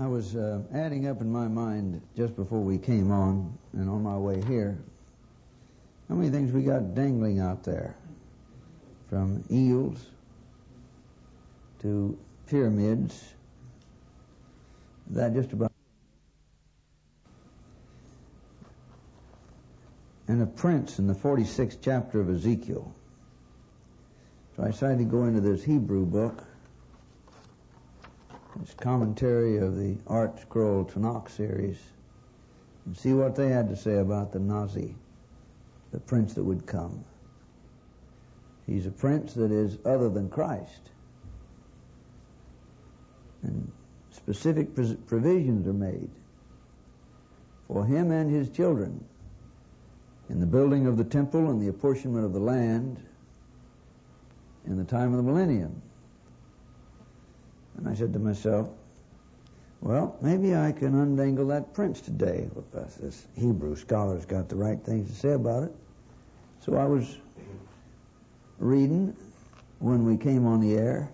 I was adding up in my mind just before we came on and on my way here how many things we got dangling out there, from eels to pyramids. That just about. And a prince in the 46th chapter of Ezekiel. So I decided to go into this Hebrew book, this commentary of the Art Scroll Tanakh series, and see what they had to say about the Nazi, the prince that would come. He's a prince that is other than Christ. And specific provisions are made for him and his children in the building of the temple and the apportionment of the land in the time of the millennium. And I said to myself, well, maybe I can undangle that prince today. This Hebrew scholar's got the right things to say about it. So I was reading when we came on the air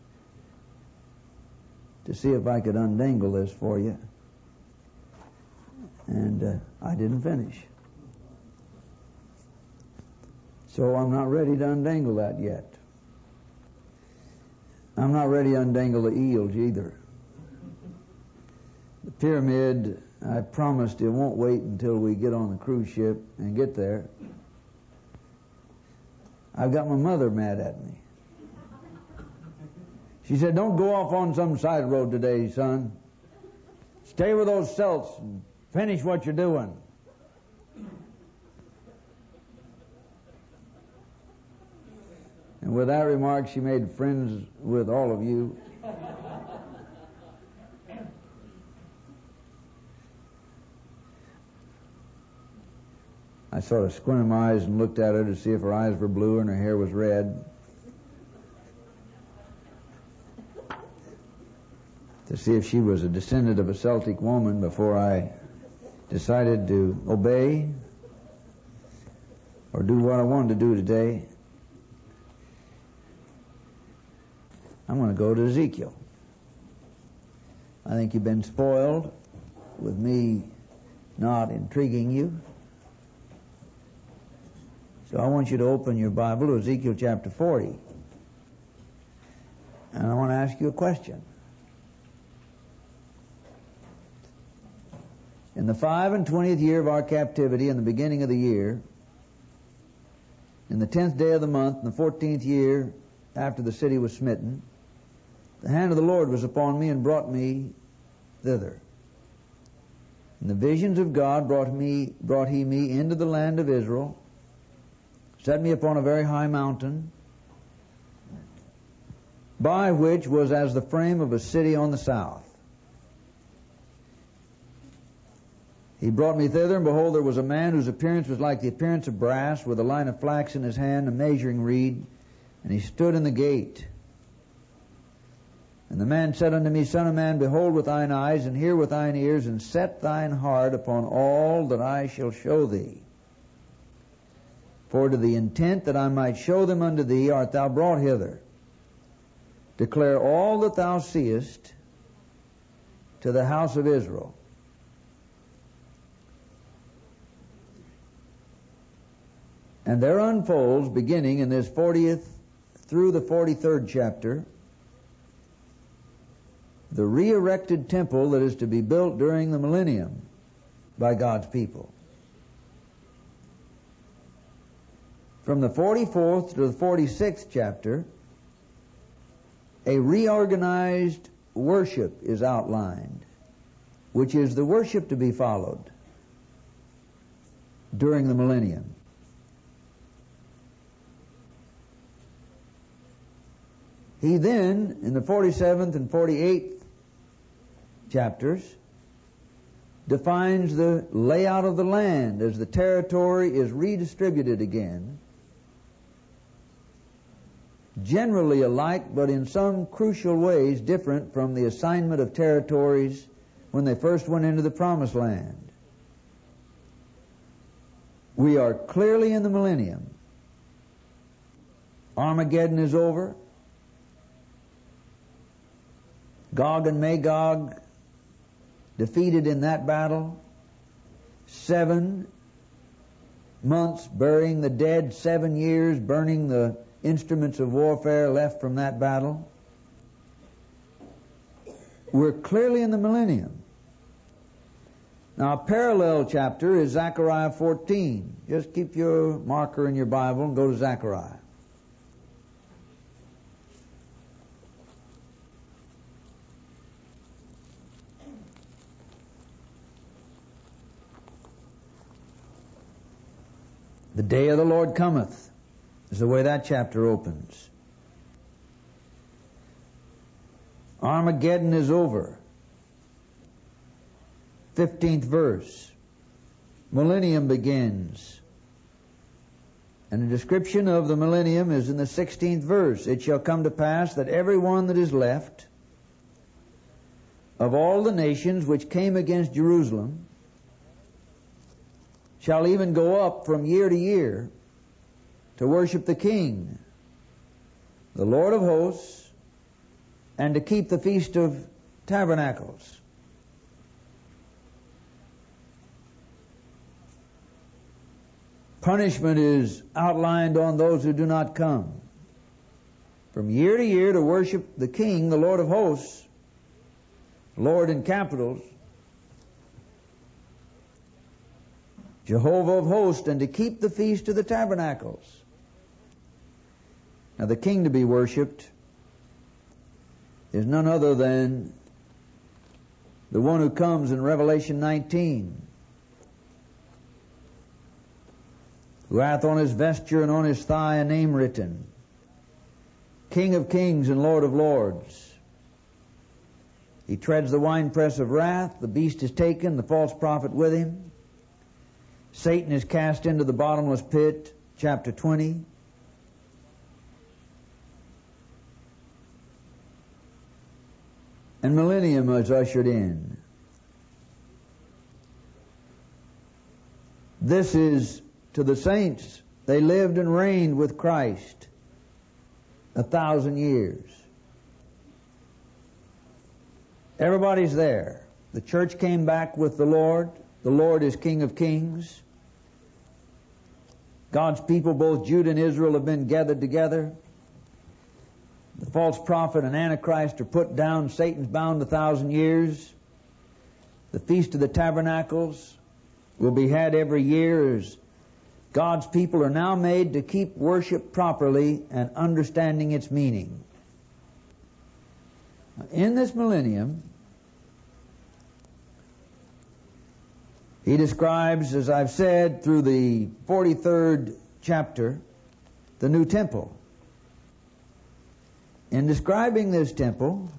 to see if I could undangle this for you. And I didn't finish. So I'm not ready to undangle that yet. I'm not ready to undangle the eels either. The pyramid, I promised it won't wait until we get on the cruise ship and get there. I've got my mother mad at me. She said, don't go off on some side road today, son. Stay with those celts and finish what you're doing. And with that remark, she made friends with all of you. I sort of squinted my eyes and looked at her to see if her eyes were blue and her hair was red, to see if she was a descendant of a Celtic woman before I decided to obey or do what I wanted to do today. I'm going to go to Ezekiel. I think you've been spoiled with me not intriguing you. So I want you to open your Bible to Ezekiel chapter 40. And I want to ask you a question. In the 25th year of our captivity, in the beginning of the year, in the 10th day of the month, in the 14th year after the city was smitten, the hand of the Lord was upon me and brought me thither. And the visions of God brought he me into the land of Israel, set me upon a very high mountain, by which was as the frame of a city on the south. He brought me thither, and behold, there was a man whose appearance was like the appearance of brass, with a line of flax in his hand, a measuring reed, and he stood in the gate. And the man said unto me, Son of man, behold with thine eyes, and hear with thine ears, and set thine heart upon all that I shall show thee. For to the intent that I might show them unto thee art thou brought hither. Declare all that thou seest to the house of Israel. And there unfolds, beginning in this 40th through the 43rd chapter, the re-erected temple that is to be built during the millennium by God's people. From the 44th to the 46th chapter, a reorganized worship is outlined, which is the worship to be followed during the millennium. He then, in the 47th and 48th chapters, defines the layout of the land as the territory is redistributed again, generally alike, but in some crucial ways different from the assignment of territories when they first went into the Promised Land. We are clearly in the millennium. Armageddon is over. Gog and Magog defeated in that battle. 7 months burying the dead, 7 years burning the instruments of warfare left from that battle. We're clearly in the millennium. Now, a parallel chapter is Zechariah 14. Just keep your marker in your Bible and go to Zechariah. The day of the Lord cometh is the way that chapter opens. Armageddon is over. 15th verse. Millennium begins. And the description of the millennium is in the 16th verse. It shall come to pass that every one that is left of all the nations which came against Jerusalem shall even go up from year to year to worship the King, the Lord of hosts, and to keep the Feast of Tabernacles. Punishment is outlined on those who do not come. From year to year to worship the King, the Lord of hosts, Lord in capitals, Jehovah of hosts, and to keep the Feast of the Tabernacles. Now the King to be worshipped is none other than the one who comes in Revelation 19, who hath on his vesture and on his thigh a name written, King of kings and Lord of lords. He treads the winepress of wrath. The beast is taken, the false prophet with him. Satan is cast into the bottomless pit, chapter 20. And millennium is ushered in. This is to the saints. They lived and reigned with Christ 1,000 years. Everybody's there. The church came back with the Lord. The Lord is King of kings. God's people, both Judah and Israel, have been gathered together. The false prophet and Antichrist are put down. Satan's bound 1,000 years. The Feast of the Tabernacles will be had every year as God's people are now made to keep worship properly and understanding its meaning. In this millennium, he describes, as I've said, through the 43rd chapter, the new temple. In describing this temple,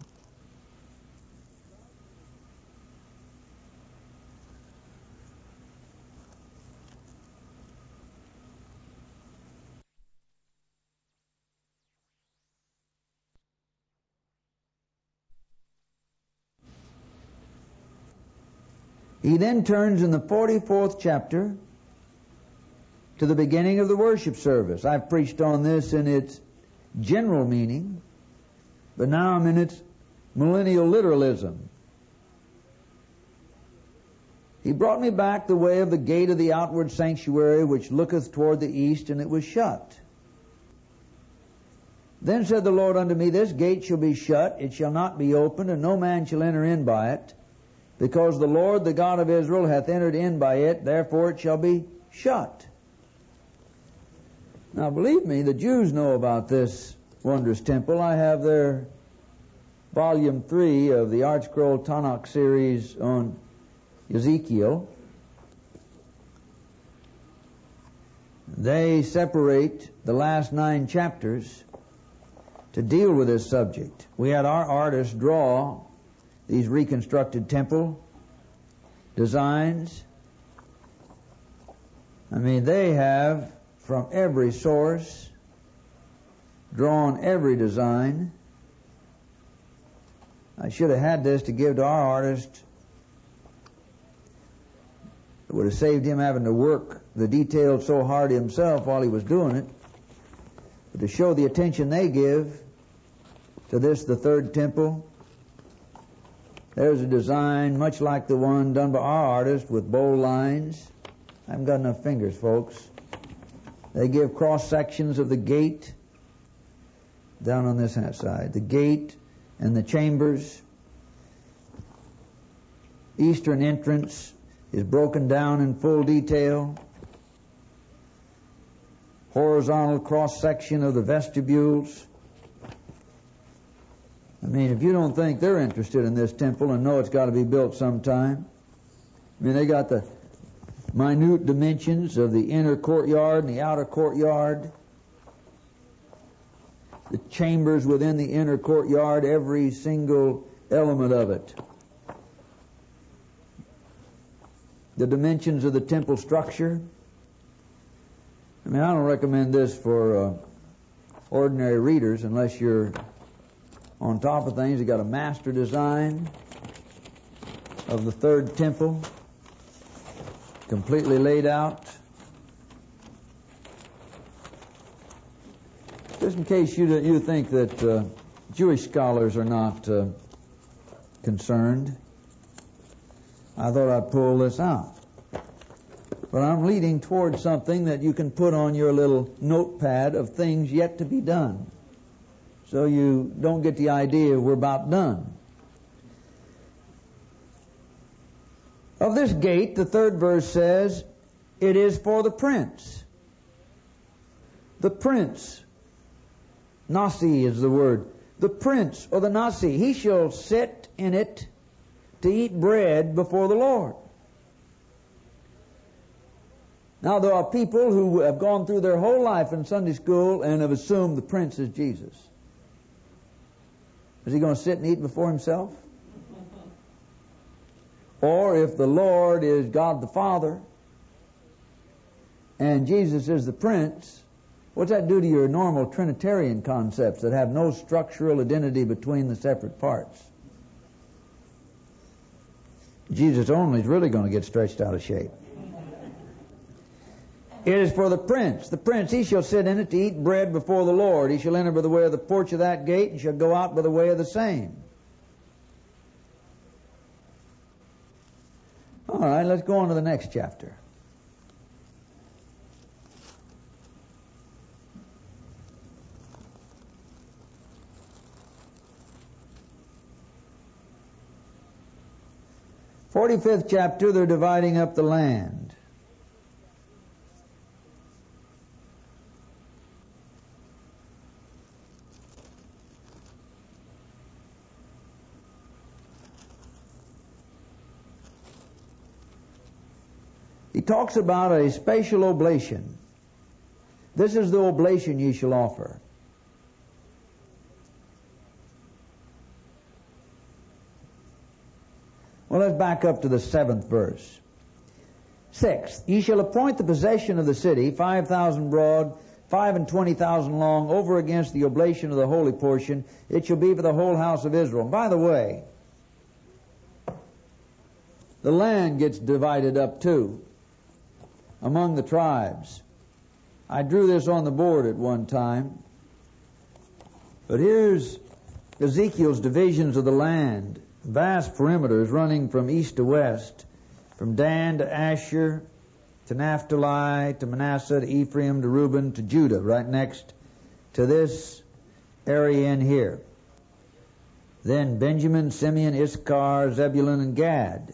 he then turns in the 44th chapter to the beginning of the worship service. I've preached on this in its general meaning, but now I'm in its millennial literalism. He brought me back the way of the gate of the outward sanctuary, which looketh toward the east, and it was shut. Then said the Lord unto me, This gate shall be shut, it shall not be opened, and no man shall enter in by it, because the Lord, the God of Israel, hath entered in by it, therefore it shall be shut. Now, believe me, the Jews know about this wondrous temple. I have their volume 3 of the Art Scroll Tanakh series on Ezekiel. They separate the last 9 chapters to deal with this subject. We had our artists draw these reconstructed temple designs. I mean, they have, from every source, drawn every design. I should have had this to give to our artist. It would have saved him having to work the details so hard himself while he was doing it. But to show the attention they give to this, the third temple, There's a design much like the one done by our artist with bold lines. I haven't got enough fingers, folks. They give cross sections of the gate down on this side. The gate and the chambers. Eastern entrance is broken down in full detail. Horizontal cross section of the vestibules. I mean, if you don't think they're interested in this temple and know it's got to be built sometime, I mean, they got the minute dimensions of the inner courtyard and the outer courtyard, the chambers within the inner courtyard, every single element of it, the dimensions of the temple structure. I mean, I don't recommend this for ordinary readers unless you're on top of things. You got a master design of the third temple, completely laid out. Just in case you think that Jewish scholars are not concerned, I thought I'd pull this out. But I'm leading towards something that you can put on your little notepad of things yet to be done, so you don't get the idea we're about done. Of this gate, the third verse says, it is for the prince. The prince. Nasi is the word. The prince, or the Nasi, he shall sit in it to eat bread before the Lord. Now, there are people who have gone through their whole life in Sunday school and have assumed the prince is Jesus. Is he going to sit and eat before himself? Or if the Lord is God the Father and Jesus is the prince, what's that do to your normal Trinitarian concepts that have no structural identity between the separate parts? Jesus only is really going to get stretched out of shape. It is for the prince. The prince, he shall sit in it to eat bread before the Lord. He shall enter by the way of the porch of that gate, and shall go out by the way of the same. All right, let's go on to the next chapter. "45th chapter, they're dividing up the land. He talks about a spatial oblation. This is the oblation ye shall offer. Well, let's back up to the 7th verse. 6th, ye shall appoint the possession of the city, 5,000 broad, 25,000 long, over against the oblation of the holy portion. It shall be for the whole house of Israel. And by the way, the land gets divided up too, among the tribes. I drew this on the board at one time. But here's Ezekiel's divisions of the land. Vast perimeters running from east to west, from Dan to Asher, to Naphtali, to Manasseh, to Ephraim, to Reuben, to Judah, right next to this area in here. Then Benjamin, Simeon, Issachar, Zebulun, and Gad.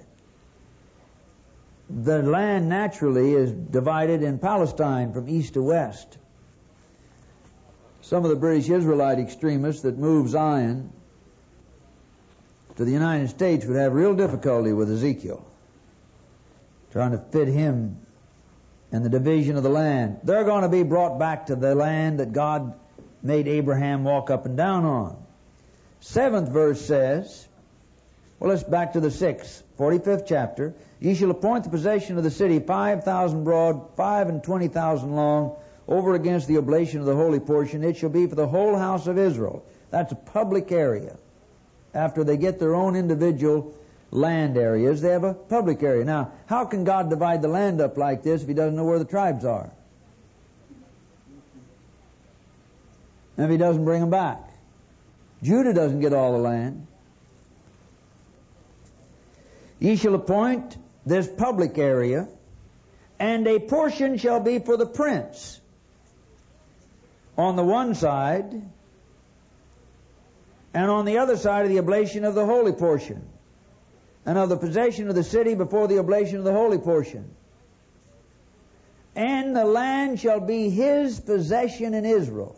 The land naturally is divided in Palestine from east to west. Some of the British Israelite extremists that move Zion to the United States would have real difficulty with Ezekiel, trying to fit him and the division of the land. They're going to be brought back to the land that God made Abraham walk up and down on. 7th verse says, well, let's back to the 6th, 45th chapter. Ye shall appoint the possession of the city, 5,000 broad, 25,000 long, over against the oblation of the holy portion. It shall be for the whole house of Israel. That's a public area. After they get their own individual land areas, they have a public area. Now, how can God divide the land up like this if he doesn't know where the tribes are? And if he doesn't bring them back? Judah doesn't get all the land. Ye shall appoint this public area, and a portion shall be for the prince on the one side, and on the other side of the oblation of the holy portion, and of the possession of the city before the oblation of the holy portion. And the land shall be his possession in Israel.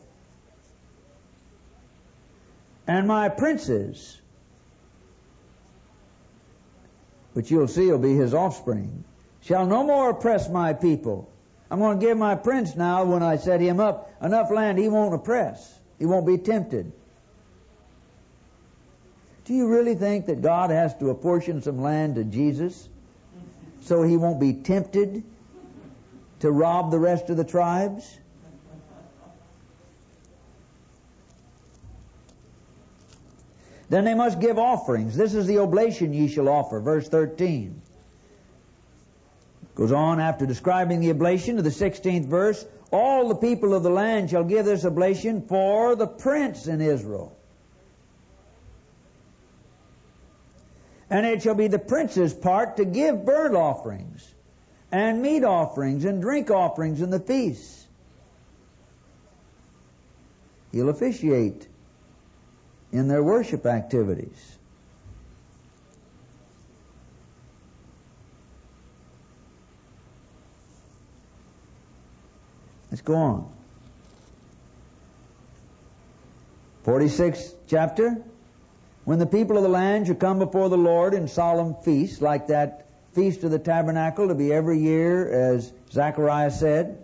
And my princes, which you'll see will be his offspring, shall no more oppress my people. I'm going to give my prince now, when I set him up, enough land he won't oppress. He won't be tempted. Do you really think that God has to apportion some land to Jesus so he won't be tempted to rob the rest of the tribes? Then they must give offerings. This is the oblation ye shall offer. Verse 13. Goes on after describing the oblation to the 16th verse. All the people of the land shall give this oblation for the prince in Israel. And it shall be the prince's part to give burnt offerings, and meat offerings, and drink offerings in the feasts. He'll officiate in their worship activities. Let's go on. 46th chapter. When the people of the land shall come before the Lord in solemn feasts, like that feast of the tabernacle to be every year, as Zechariah said,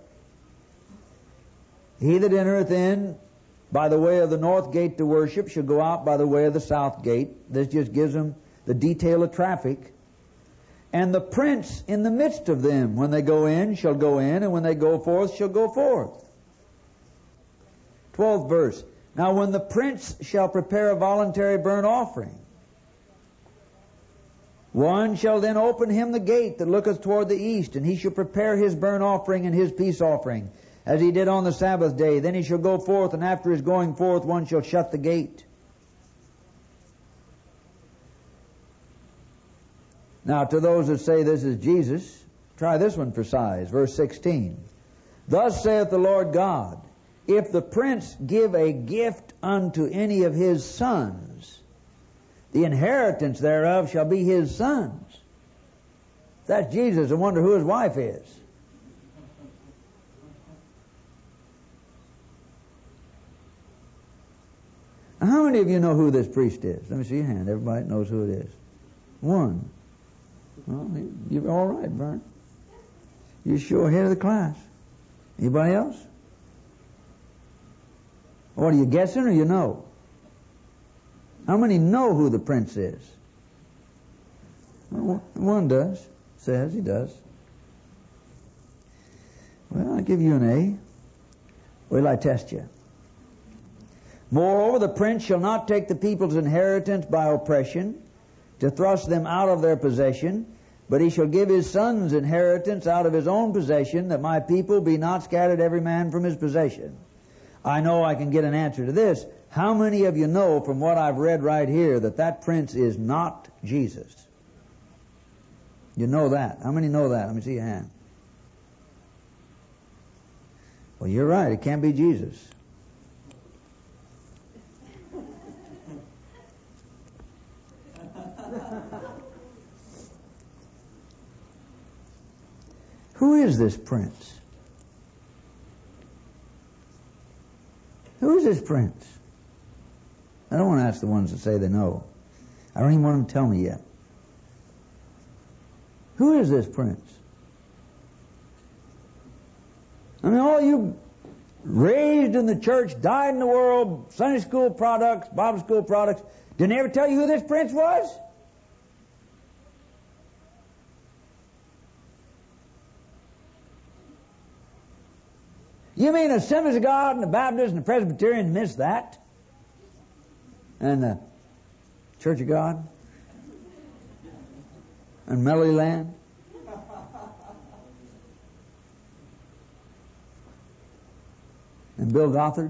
he that entereth in by the way of the north gate to worship shall go out by the way of the south gate. This just gives them the detail of traffic. And the prince in the midst of them, when they go in, shall go in, and when they go forth, shall go forth. 12th verse. Now when the prince shall prepare a voluntary burnt offering, one shall then open him the gate that looketh toward the east, and he shall prepare his burnt offering and his peace offering, as he did on the Sabbath day. Then he shall go forth, and after his going forth, one shall shut the gate. Now, to those that say this is Jesus, try this one for size. Verse 16. Thus saith the Lord God, if the prince give a gift unto any of his sons, the inheritance thereof shall be his sons. That's Jesus. I wonder who his wife is. Now, how many of you know who this priest is? Let me see your hand. Everybody knows who it is. One. Well, you're all right, Vern. You're sure ahead of the class. Anybody else? What, are you guessing or you know? How many know who the prince is? Well, one does. Says he does. Well, I'll give you an A. Wait till I test you. Moreover, the prince shall not take the people's inheritance by oppression, to thrust them out of their possession, but he shall give his sons inheritance out of his own possession, that my people be not scattered every man from his possession. I know I can get an answer to this. How many of you know from what I've read right here that that prince is not Jesus? You know that. How many know that? Let me see your hand. Well, you're right. It can't be Jesus. Who is this prince? Who is this prince? I don't want to ask the ones that say they know. I don't even want them to tell me yet. Who is this prince? I mean, all you raised in the church, died in the world, Sunday school products, Bible school products, didn't they ever tell you who this prince was? You mean the Assemblies of God and the Baptists and the Presbyterians missed that? And the Church of God? And Melody Land? And Bill Gothard?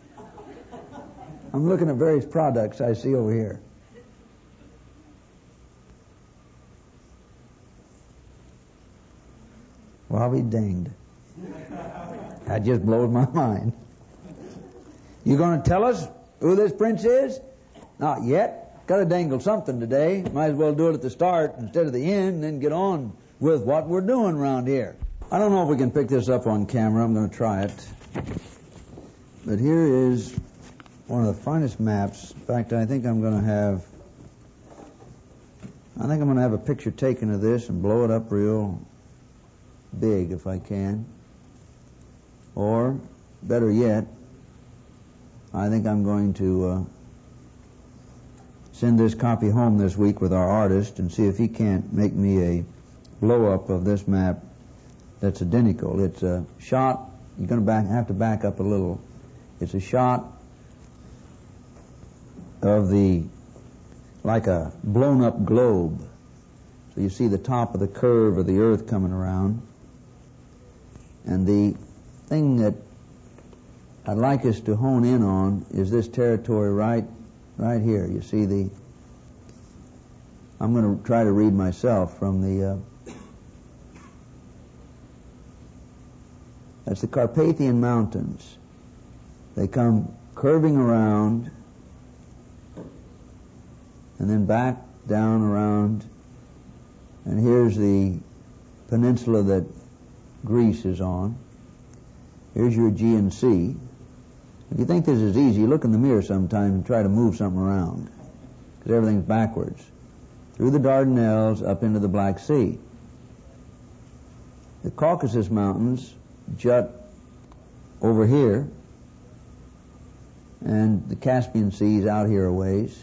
I'm looking at various products I see over here. I'll be dinged. That just blows my mind. You going to tell us who this prince is? Not yet. Got to dangle something today. Might as well do it at the start instead of the end, and then get on with what we're doing around here. I don't know if we can pick this up on camera. I'm going to try it. But here is one of the finest maps. In fact, I think I'm going to have a picture taken of this and blow it up real big if I can. Or, better yet, I think I'm going to send this copy home this week with our artist and see if he can't make me a blow-up of this map that's identical. It's a shot. You're going to have to back up a little. It's a shot of like a blown-up globe. So you see the top of the curve of the Earth coming around. And the thing that I'd like us to hone in on is this territory right here. You see I'm going to try to read myself from that's the Carpathian Mountains. They come curving around and then back down around, and here's the peninsula that Greece is on. Here's your Aegean Sea. If you think this is easy, look in the mirror sometime and try to move something around, because everything's backwards. Through the Dardanelles up into the Black Sea. The Caucasus Mountains jut over here, and the Caspian Sea is out here a ways.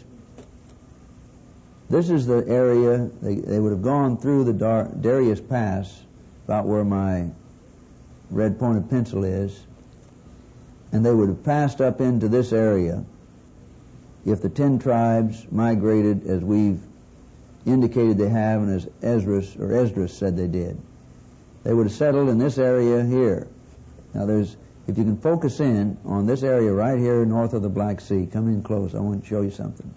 This is the area, they would have gone through the Darius Pass, about where my red pointed pencil is, and they would have passed up into this area if the 10 tribes migrated as we've indicated they have and as Esdras said they did. They would have settled in this area here. Now if you can focus in on this area right here north of the Black Sea, come in close, I want to show you something.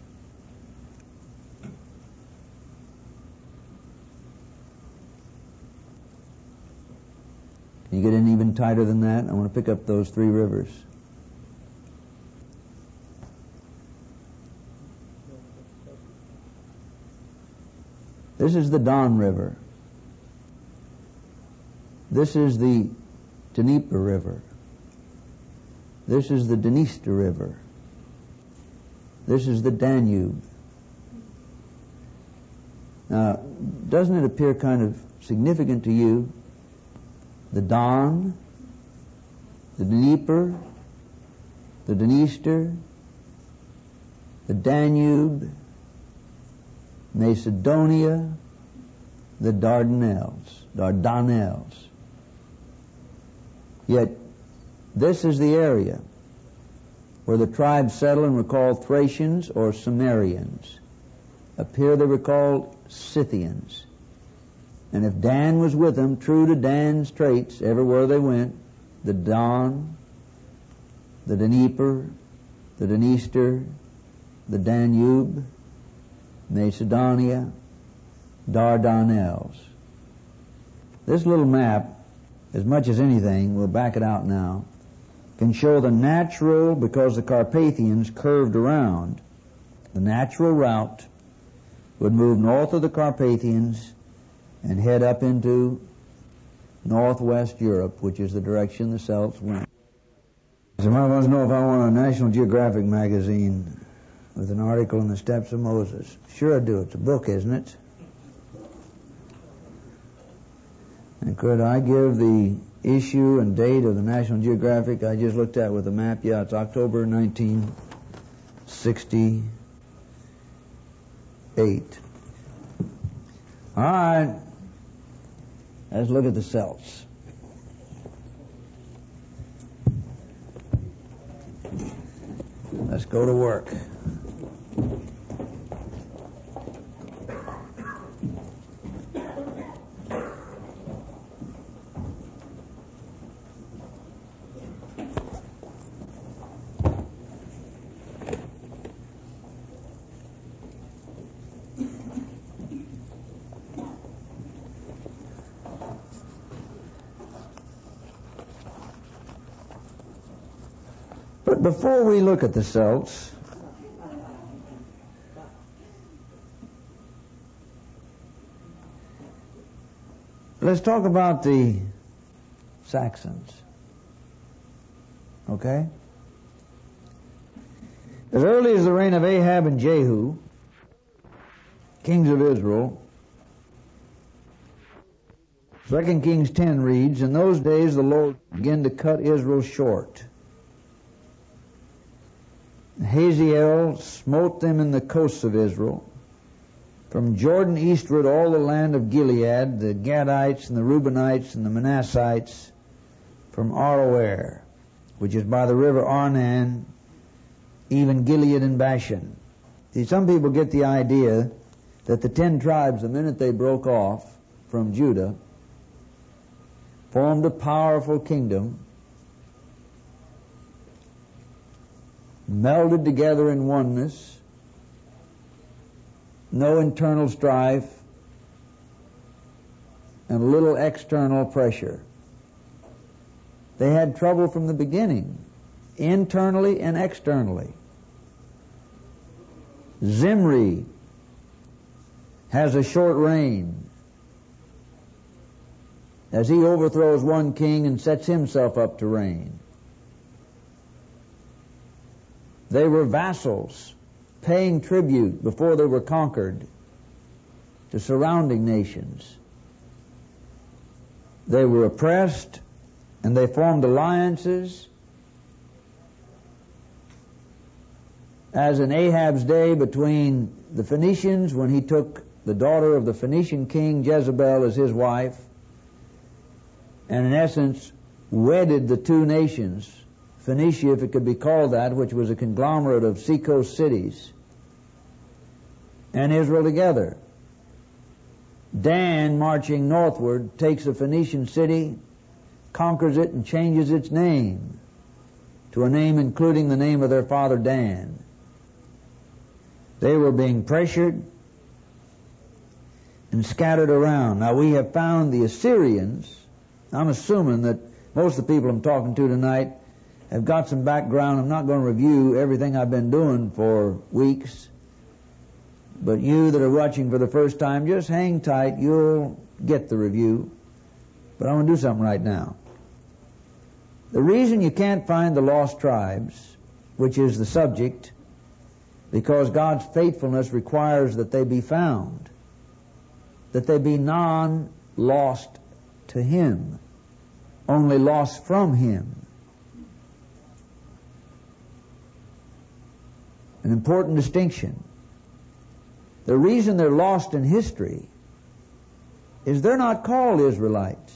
Can you get in even tighter than that? I want to pick up those 3 rivers. This is the Don River. This is the Dnieper River. This is the Dniester River. This is the Danube. Now, doesn't it appear kind of significant to you? The Don, the Dnieper, the Dniester, the Danube, Macedonia, the Dardanelles. Yet, this is the area where the tribes settled and were called Thracians or Cimmerians. Up here they were called Scythians. And if Dan was with them, true to Dan's traits, everywhere they went, the Don, the Dnieper, the Dniester, the Danube, Macedonia, Dardanelles. This little map, as much as anything, we'll back it out now, can show the natural, because the Carpathians curved around, the natural route would move north of the Carpathians and head up into northwest Europe, which is the direction the Celts went. Somebody wants to know if I want a National Geographic magazine with an article on the steps of Moses. Sure I do. It's a book, isn't it? And could I give the issue and date of the National Geographic I just looked at with the map? Yeah, it's October 1968. All right. Let's look at the Celts. Let's go to work. But before we look at the Celts, let's talk about the Saxons. Okay? As early as the reign of Ahab and Jehu, kings of Israel, 2 Kings 10 reads, "In those days the Lord began to cut Israel short. Hazael smote them in the coasts of Israel, from Jordan eastward all the land of Gilead, the Gadites and the Reubenites and the Manassites, from Aroer, which is by the river Arnon, even Gilead and Bashan." See, some people get the idea that the 10 tribes, the minute they broke off from Judah, formed a powerful kingdom, melded together in oneness, no internal strife, and little external pressure. They had trouble from the beginning, internally and externally. Zimri has a short reign as he overthrows one king and sets himself up to reign. They were vassals, paying tribute before they were conquered to surrounding nations. They were oppressed, and they formed alliances, as in Ahab's day between the Phoenicians, when he took the daughter of the Phoenician king Jezebel as his wife, and in essence wedded the two nations, Phoenicia, if it could be called that, which was a conglomerate of seacoast cities, and Israel together. Dan, marching northward, takes a Phoenician city, conquers it, and changes its name to a name including the name of their father Dan. They were being pressured and scattered around. Now we have found the Assyrians. I'm assuming that most of the people I'm talking to tonight have got some background. I'm not going to review everything I've been doing for weeks. But you that are watching for the first time, just hang tight. You'll get the review. But I'm going to do something right now. The reason you can't find the lost tribes, which is the subject, because God's faithfulness requires that they be found, that they be non-lost to Him, only lost from Him. An important distinction. The reason they're lost in history is they're not called Israelites.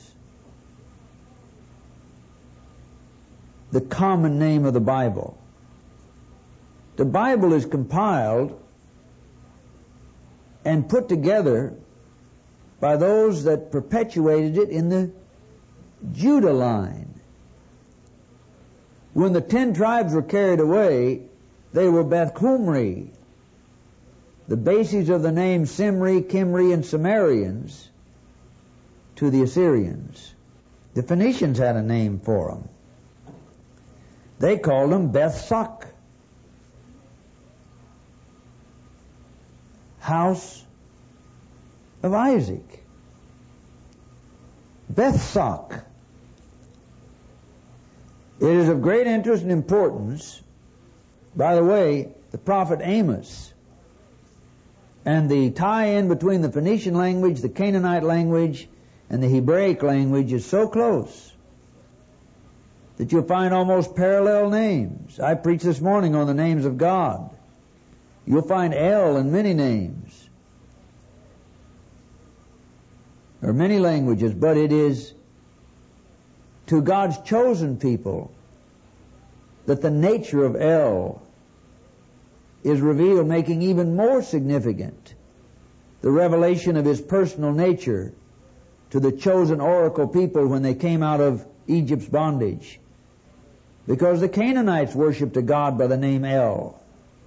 The common name of the Bible. The Bible is compiled and put together by those that perpetuated it in the Judah line. When the 10 tribes were carried away, they were Beth Humri. The bases of the name Simri, Kimri, and Sumerians to the Assyrians. The Phoenicians had a name for them. They called them Beth-Sak, house of Isaac. Beth-Sak. It is of great interest and importance. By the way, the prophet Amos and the tie-in between the Phoenician language, the Canaanite language, and the Hebraic language is so close that you'll find almost parallel names. I preached this morning on the names of God. You'll find El in many names. There are many languages, but it is to God's chosen people that the nature of El is revealed, making even more significant the revelation of His personal nature to the chosen oracle people when they came out of Egypt's bondage. Because the Canaanites worshipped a god by the name El.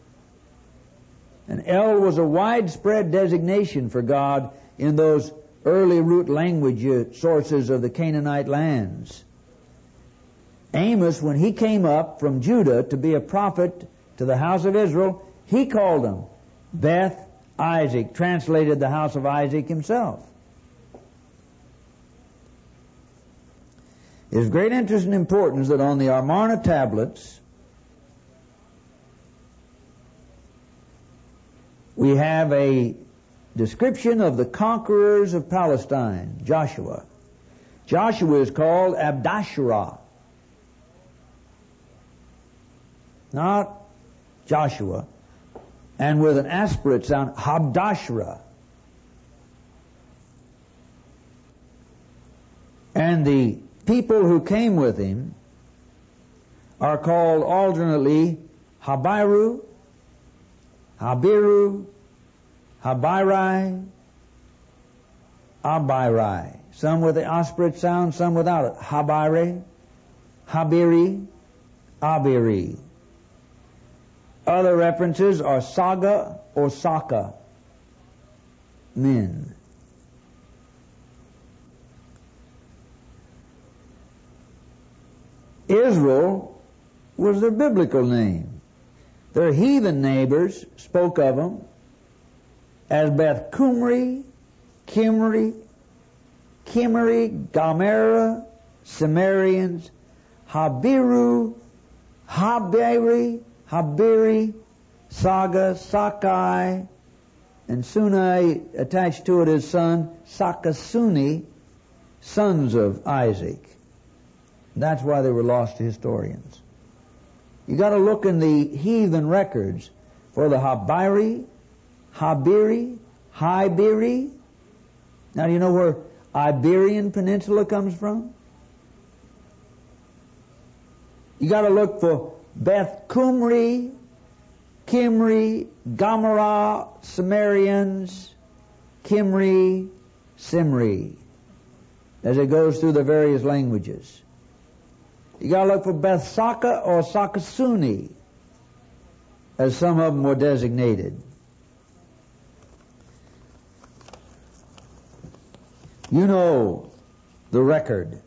And El was a widespread designation for God in those early root language sources of the Canaanite lands. Amos, when he came up from Judah to be a prophet to the house of Israel, he called them Beth Isaac, translated the house of Isaac himself. It is of great interest and importance that on the Amarna tablets we have a description of the conquerors of Palestine, Joshua. Joshua is called Abdashurah, not Joshua, and with an aspirate sound, Habdashra. And the people who came with him are called alternately Habiru, Habiru, Habirai, Abirai. Some with the aspirate sound, some without it. Habire, Habiri, Abiri. Other references are Saga or Saka, men. Israel was their biblical name. Their heathen neighbors spoke of them as Beth Cumri, Kimri, Gamera, Sumerians, Habiru, Habiri, Saga, Sakai, and Sunai attached to it his son, Sakasuni, sons of Isaac. That's why they were lost to historians. You got to look in the heathen records for the Habiri. Now, do you know where Iberian Peninsula comes from? You got to look for Beth Cumri, Kimri, Gamera, Sumerians, Kimri, Simri, as it goes through the various languages. You got to look for Beth Saka or Sakasuni, as some of them were designated. You know the record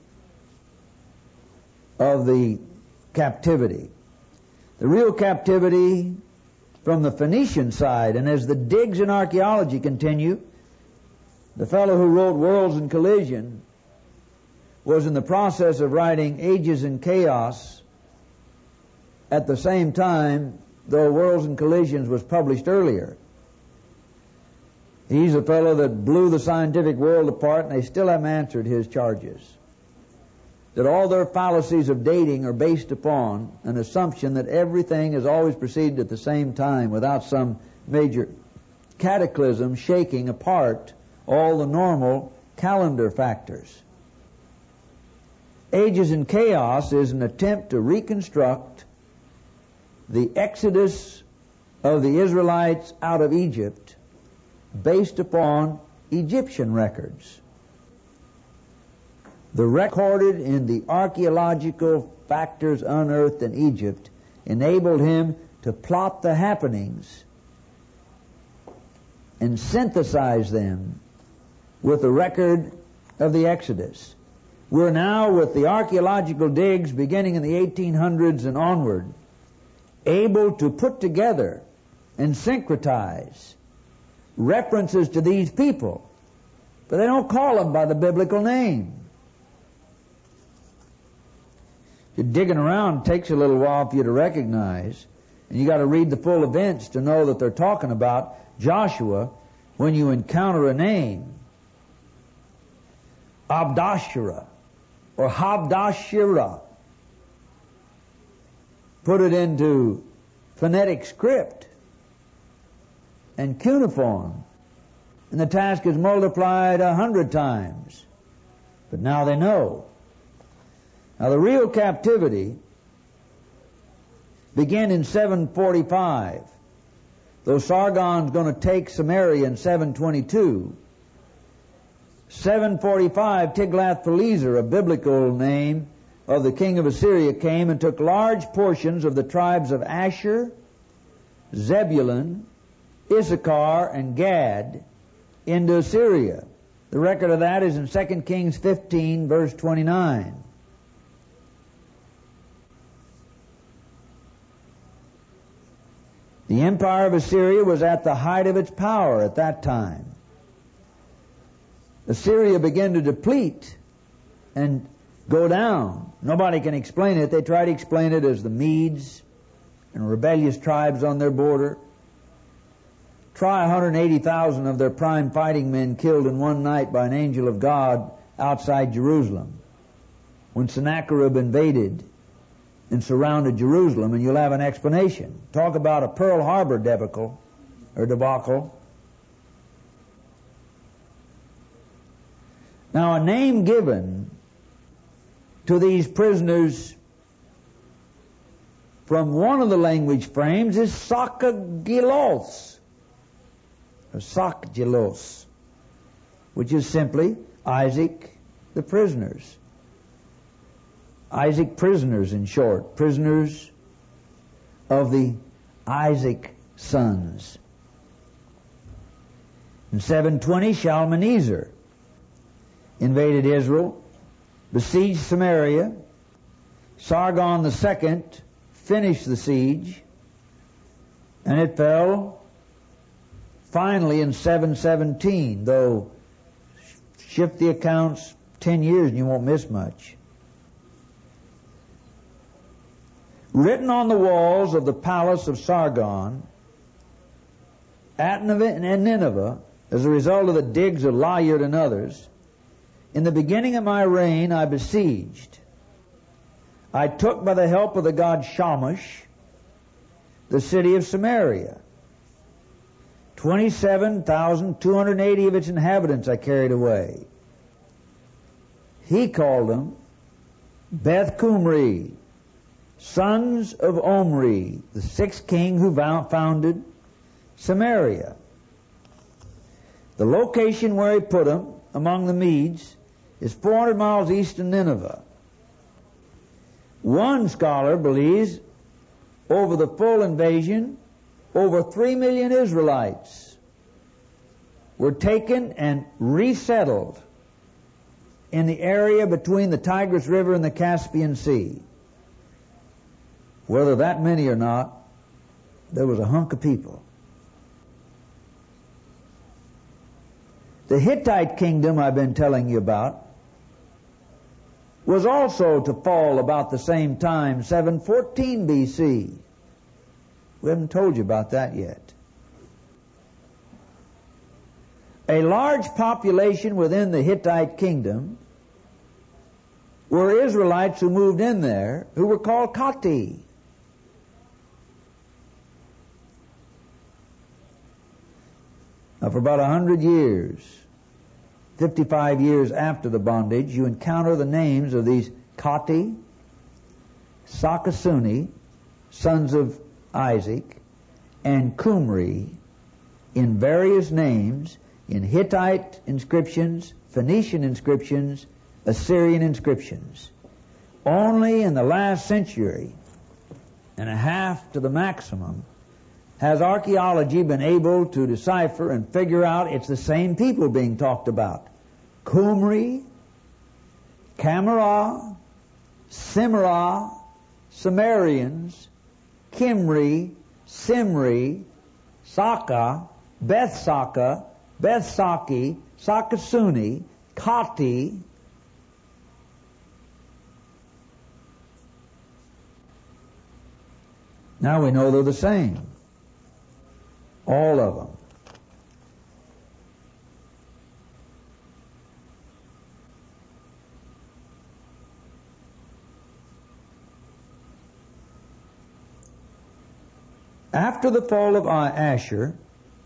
of the captivity. The real captivity from the Phoenician side, and as the digs in archaeology continue, the fellow who wrote Worlds in Collision was in the process of writing Ages in Chaos at the same time, though Worlds and Collisions was published earlier. He's a fellow that blew the scientific world apart, and they still haven't answered his charges. That all their fallacies of dating are based upon an assumption that everything has always proceeded at the same time without some major cataclysm shaking apart all the normal calendar factors. Ages in Chaos is an attempt to reconstruct the exodus of the Israelites out of Egypt based upon Egyptian records. The recorded in the archaeological factors unearthed in Egypt enabled him to plot the happenings and synthesize them with the record of the Exodus. We're now, with the archaeological digs beginning in the 1800s and onward, able to put together and syncretize references to these people, but they don't call them by the biblical name. You're digging around, it takes a little while for you to recognize, and you got to read the full events to know that they're talking about Joshua when you encounter a name. Abdashurah or Habdashirah. Put it into phonetic script and cuneiform, and the task is multiplied 100 times. But now they know. Now the real captivity began in 745. Though Sargon's going to take Samaria in 722, 745, Tiglath-Pileser, a biblical name of the king of Assyria, came and took large portions of the tribes of Asher, Zebulun, Issachar, and Gad into Assyria. The record of that is in 2 Kings 15, verse 29. The empire of Assyria was at the height of its power at that time. Assyria began to deplete and go down. Nobody can explain it. They try to explain it as the Medes and rebellious tribes on their border. Try 180,000 of their prime fighting men killed in one night by an angel of God outside Jerusalem when Sennacherib invaded and surrounded Jerusalem, and you'll have an explanation. Talk about a Pearl Harbor debacle. Now, a name given to these prisoners from one of the language frames is Sakagilos, or Sakgelos, which is simply Isaac the prisoners. Isaac prisoners, in short. Prisoners of the Isaac sons. In 720, Shalmaneser invaded Israel, besieged Samaria. Sargon II finished the siege, and it fell finally in 717, though shift the accounts 10 years and you won't miss much. Written on the walls of the palace of Sargon at Nineveh, as a result of the digs of Layard and others, in the beginning of my reign I besieged. I took by the help of the god Shamash the city of Samaria. 27,280 of its inhabitants I carried away. He called them Beth Cumri, sons of Omri, the sixth king who founded Samaria. The location where he put them among the Medes is 400 miles east of Nineveh. One scholar believes over the full invasion, over 3 million Israelites were taken and resettled in the area between the Tigris River and the Caspian Sea. Whether that many or not, there was a hunk of people. The Hittite kingdom I've been telling you about was also to fall about the same time, 714 BC. We haven't told you about that yet. A large population within the Hittite kingdom were Israelites who moved in there who were called Kati. Now, for about 100 years, 55 years after the bondage, you encounter the names of these Kati, Sakasuni, sons of Isaac, and Cumri in various names in Hittite inscriptions, Phoenician inscriptions, Assyrian inscriptions. Only in the last century and a half to the maximum has archaeology been able to decipher and figure out it's the same people being talked about. Cumri, Camerah, Simrah, Sumerians, Kimri, Simri, Saka, Beth Saka, Beth Saki, Sakasuni, Kati. Now we know they're the same. All of them. After the fall of Ashur,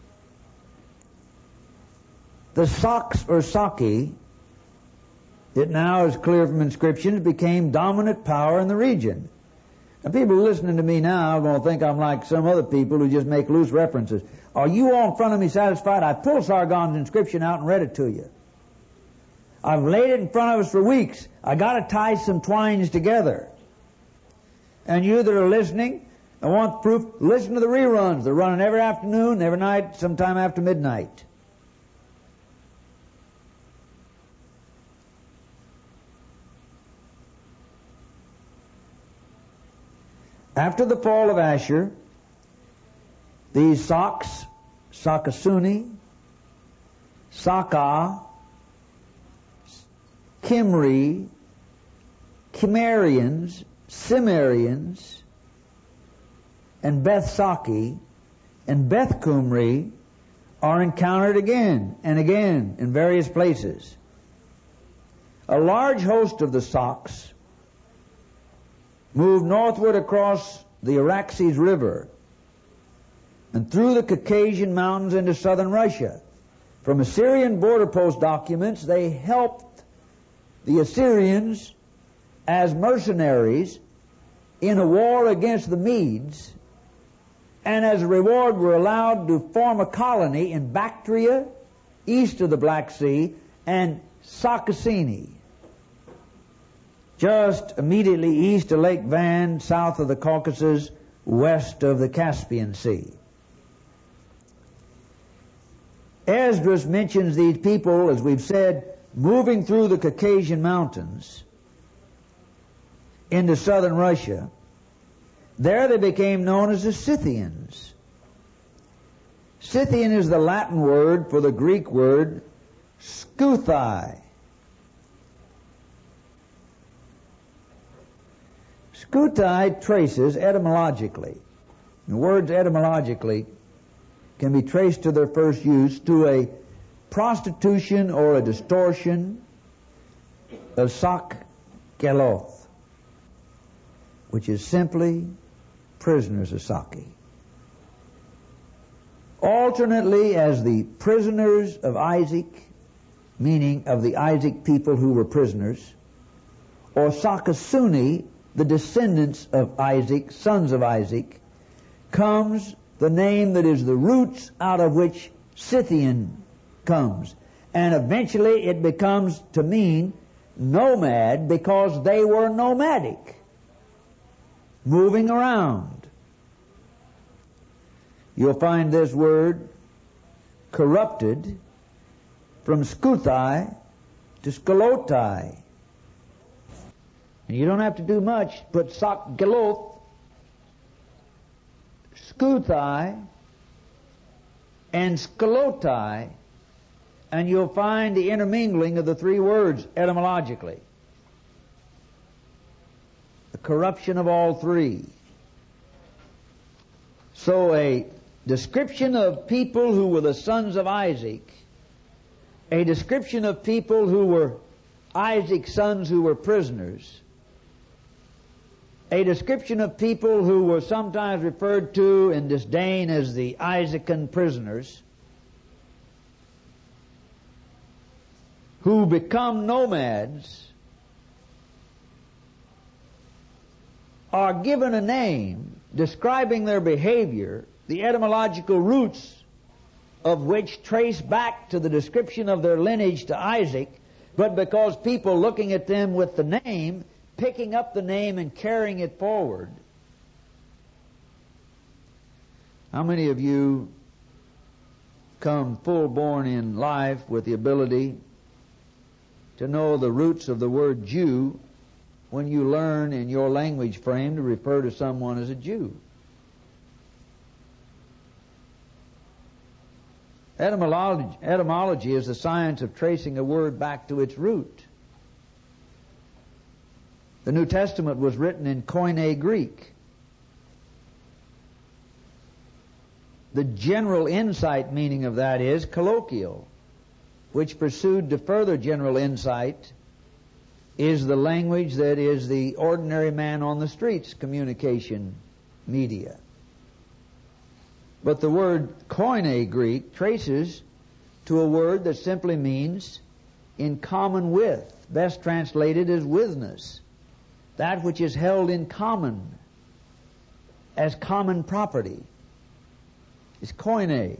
the Saks or Saki, it now is clear from inscriptions, became dominant power in the region. Now, people listening to me now are going to think I'm like some other people who just make loose references. Are you all in front of me satisfied? I pulled Sargon's inscription out and read it to you. I've laid it in front of us for weeks. I got to tie some twines together. And you that are listening and want proof, listen to the reruns. They're running every afternoon, every night, sometime after midnight. After the fall of Ashur, These Socs, Sakasuni, Saka, Kimri, Kimerians, Cimmerians, and Beth-Saki and Beth-Kumri are encountered again and again in various places. A large host of the Socs moved northward across the Araxes River and through the Caucasian Mountains into southern Russia. From Assyrian border post documents, they helped the Assyrians as mercenaries in a war against the Medes, and as a reward were allowed to form a colony in Bactria, east of the Black Sea, and Sakasini, just immediately east of Lake Van, south of the Caucasus, west of the Caspian Sea. Esdras mentions these people, as we've said, moving through the Caucasian Mountains into southern Russia. There they became known as the Scythians. Scythian is the Latin word for the Greek word Scuthi. Scuthi traces etymologically. The words etymologically can be traced to their first use to a prostitution or a distortion of Sak-Geloth, which is simply prisoners of Saki. Alternately as the prisoners of Isaac, meaning of the Isaac people who were prisoners, or Sakasuni, the descendants of Isaac, sons of Isaac, comes the name that is the roots out of which Scythian comes. And eventually it becomes to mean nomad because they were nomadic, moving around. You'll find this word corrupted from Scuthi to Skolotai. And you don't have to do much. Put Sak-Geloth, Scuthi, and Skolotai, and you'll find the intermingling of the three words etymologically. The corruption of all three. So a description of people who were the sons of Isaac, a description of people who were Isaac's sons who were prisoners, a description of people who were sometimes referred to in disdain as the Isaacan prisoners, who become nomads, are given a name describing their behavior, the etymological roots of which trace back to the description of their lineage to Isaac, but because people looking at them with the name, picking up the name and carrying it forward. How many of you come full-born in life with the ability to know the roots of the word Jew when you learn in your language frame to refer to someone as a Jew? Etymology is the science of tracing a word back to its root. The New Testament was written in Koine Greek. The general insight meaning of that is colloquial, which pursued to further general insight is the language that is the ordinary man on the streets communication media. But the word Koine Greek traces to a word that simply means in common with, best translated as withness. That which is held in common as common property is koine.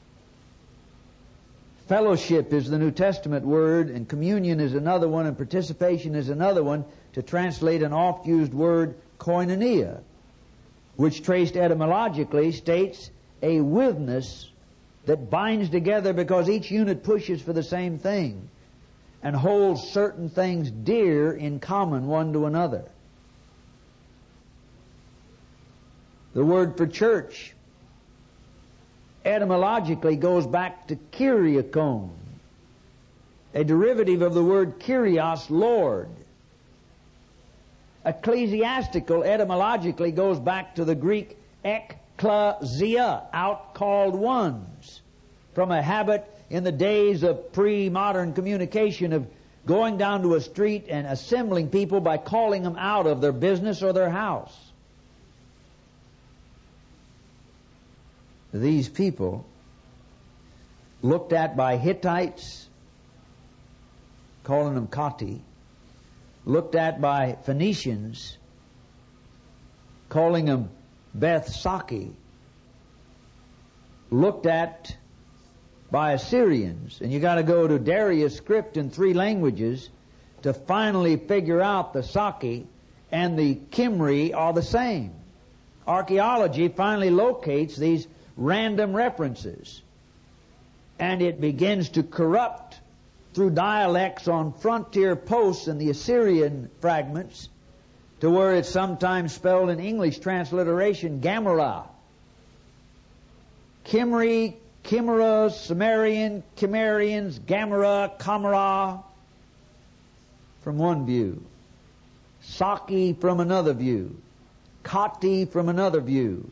Fellowship is the New Testament word, and communion is another one, and participation is another one, to translate an oft-used word, koinonia, which traced etymologically states a withness that binds together because each unit pushes for the same thing and holds certain things dear in common one to another. The word for church etymologically goes back to Kyriakon, a derivative of the word Kyrios, Lord. Ecclesiastical etymologically goes back to the Greek ekklesia, out-called ones, from a habit in the days of pre-modern communication of going down to a street and assembling people by calling them out of their business or their house. These people, looked at by Hittites, calling them Kati, looked at by Phoenicians, calling them Beth-Saki, looked at by Assyrians, and you got to go to Darius' script in 3 languages to finally figure out the Saki and the Kimri are the same. Archaeology finally locates these random references, and it begins to corrupt through dialects on frontier posts in the Assyrian fragments to where it's sometimes spelled in English transliteration Gamera. Kimri, Kimera, Sumerian, Kimerians, Gamera, Kamara from one view, Saki from another view, Kati from another view.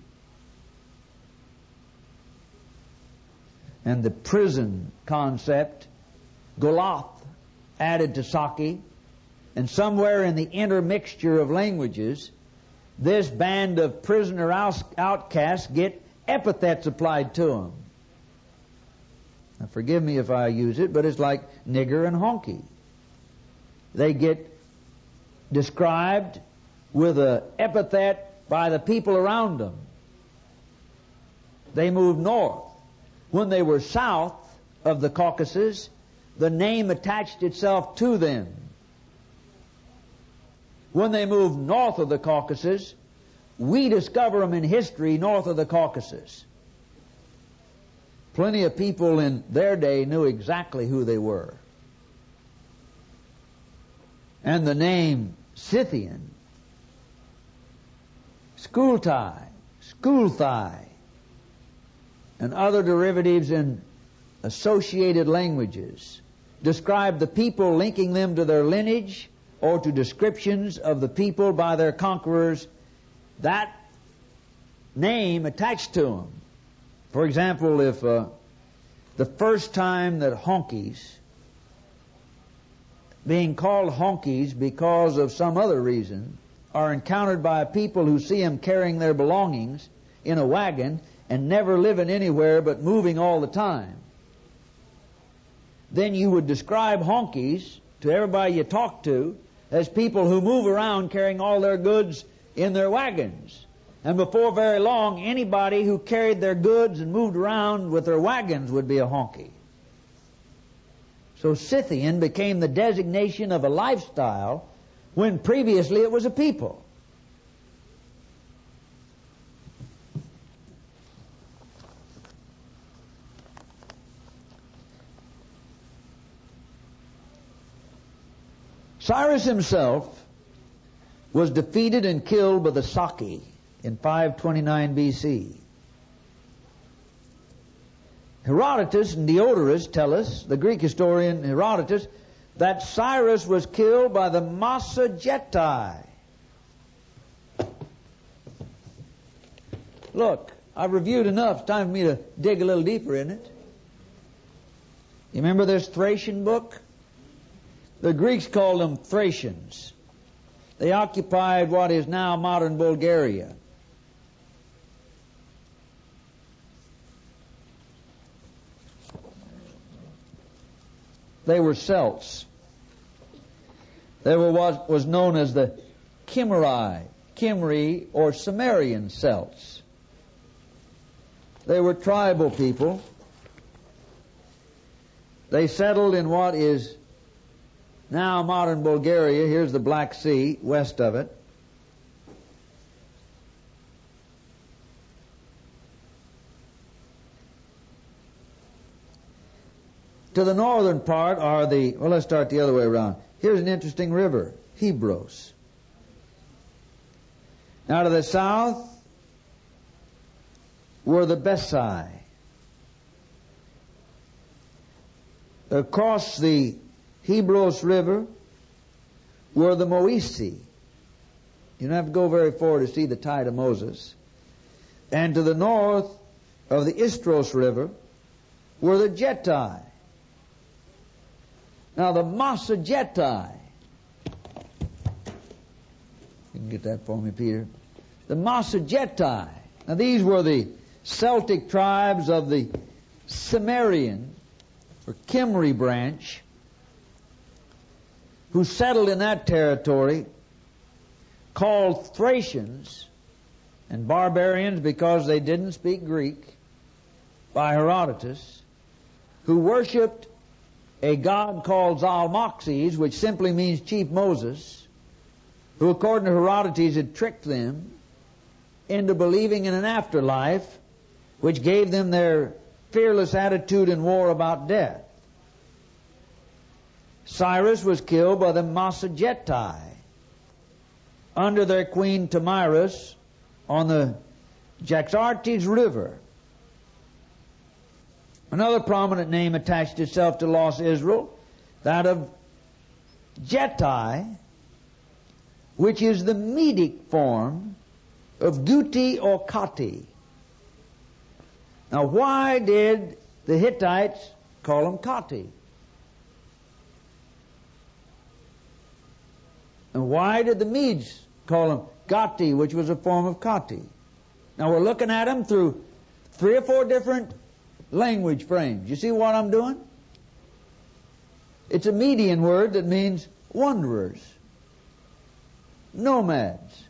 And the prison concept, Goloth, added to Saki, and somewhere in the intermixture of languages, this band of prisoner outcasts get epithets applied to them. Now, forgive me if I use it, but it's like nigger and honky. They get described with an epithet by the people around them. They move north. When they were south of the Caucasus, the name attached itself to them. When they moved north of the Caucasus, we discover them in history north of the Caucasus. Plenty of people in their day knew exactly who they were. And the name Scythian, Skultai, Skulthai, and other derivatives in associated languages describe the people, linking them to their lineage or to descriptions of the people by their conquerors, that name attached to them. For example, if the first time that honkies, being called honkies because of some other reason, are encountered by people who see them carrying their belongings in a wagon and never living anywhere but moving all the time, then you would describe honkies to everybody you talk to as people who move around carrying all their goods in their wagons. And before very long, anybody who carried their goods and moved around with their wagons would be a honky. So Scythian became the designation of a lifestyle when previously it was a people. Cyrus himself was defeated and killed by the Saki in 529 BC. Herodotus and Diodorus tell us, the Greek historian Herodotus, that Cyrus was killed by the Massagetai. Look, I've reviewed enough. It's time for me to dig a little deeper in it. You remember this Thracian book? The Greeks called them Thracians. They occupied what is now modern Bulgaria. They were Celts. They were what was known as the Kimri, or Sumerian Celts. They were tribal people. They settled in what is now modern Bulgaria. Here's the Black Sea, west of it. To the northern part are let's start the other way around. Here's an interesting river, Hebros. Now to the south were the Besai. across the Hebron River were the Moisi. You don't have to go very far to see the tide of Moses. And to the north of the Istros River were the Jettai. Now the Masajetai. You can get that for me, Peter. The Masajetai. Now these were the Celtic tribes of the Cimmerian or Kimri branch who settled in that territory, called Thracians and barbarians because they didn't speak Greek, by Herodotus, who worshipped a god called Zalmoxes, which simply means Chief Moses, who according to Herodotus had tricked them into believing in an afterlife, which gave them their fearless attitude in war about death. Cyrus was killed by the Masajetai under their queen Tamiris on the Jaxartes River. Another prominent name attached itself to lost Israel, that of Jettai, which is the Medic form of Guti or Kati. Now, why did the Hittites call them Kati? And why did the Medes call them Gati, which was a form of Kati? Now, we're looking at them through 3 or 4 different language frames. You see what I'm doing? It's a Median word that means wanderers, nomads.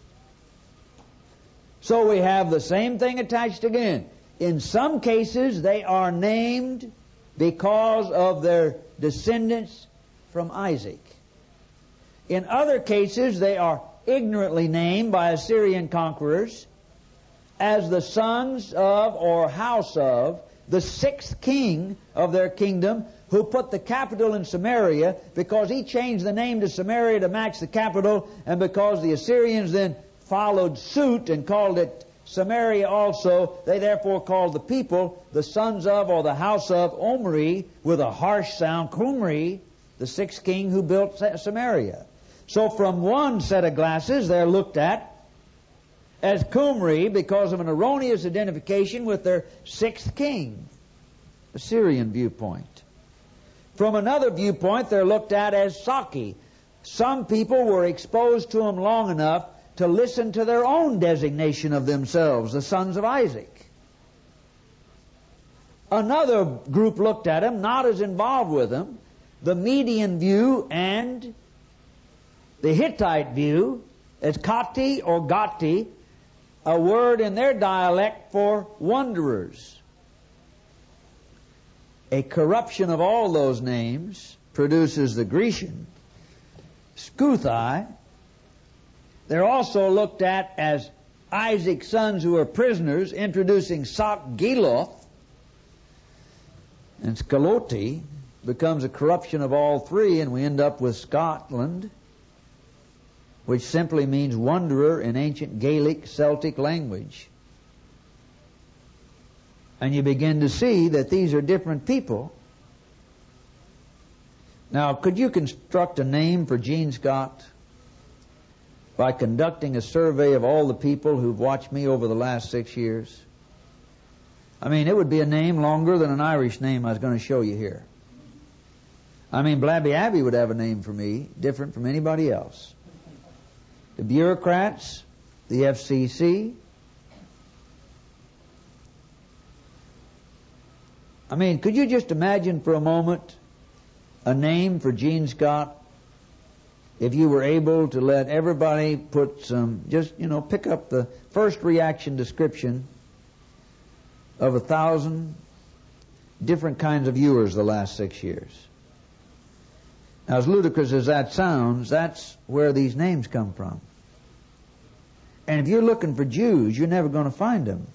So we have the same thing attached again. In some cases, they are named because of their descendants from Isaac. In other cases, they are ignorantly named by Assyrian conquerors as the sons of or house of the 6th king of their kingdom, who put the capital in Samaria because he changed the name to Samaria to match the capital, and because the Assyrians then followed suit and called it Samaria also, they therefore called the people the sons of or the house of Omri, with a harsh sound, Kumri, the 6th king who built Samaria. So from one set of glasses, they're looked at as Kumri because of an erroneous identification with their 6th king, Assyrian viewpoint. From another viewpoint, they're looked at as Saki. Some people were exposed to them long enough to listen to their own designation of themselves, the sons of Isaac. Another group looked at them, not as involved with them, the Median view and the Hittite view, as Kati or Gati, a word in their dialect for wanderers. A corruption of all those names produces the Grecian Scuthi. They're also looked at as Isaac's sons who are prisoners, introducing Sak-Giloth, and Scaloti becomes a corruption of all 3, and we end up with Scotland, which simply means wanderer in ancient Gaelic Celtic language. And you begin to see that these are different people. Now, could you construct a name for Gene Scott by conducting a survey of all the people who've watched me over the last 6 years? I mean, it would be a name longer than an Irish name I was going to show you here. I mean, Blabby Abbey would have a name for me, different from anybody else. The bureaucrats, the FCC. I mean, could you just imagine for a moment a name for Gene Scott if you were able to let everybody put some, just, pick up the first reaction description of 1,000 different kinds of viewers the last 6 years. Now, as ludicrous as that sounds, that's where these names come from. And if you're looking for Jews, you're never going to find them.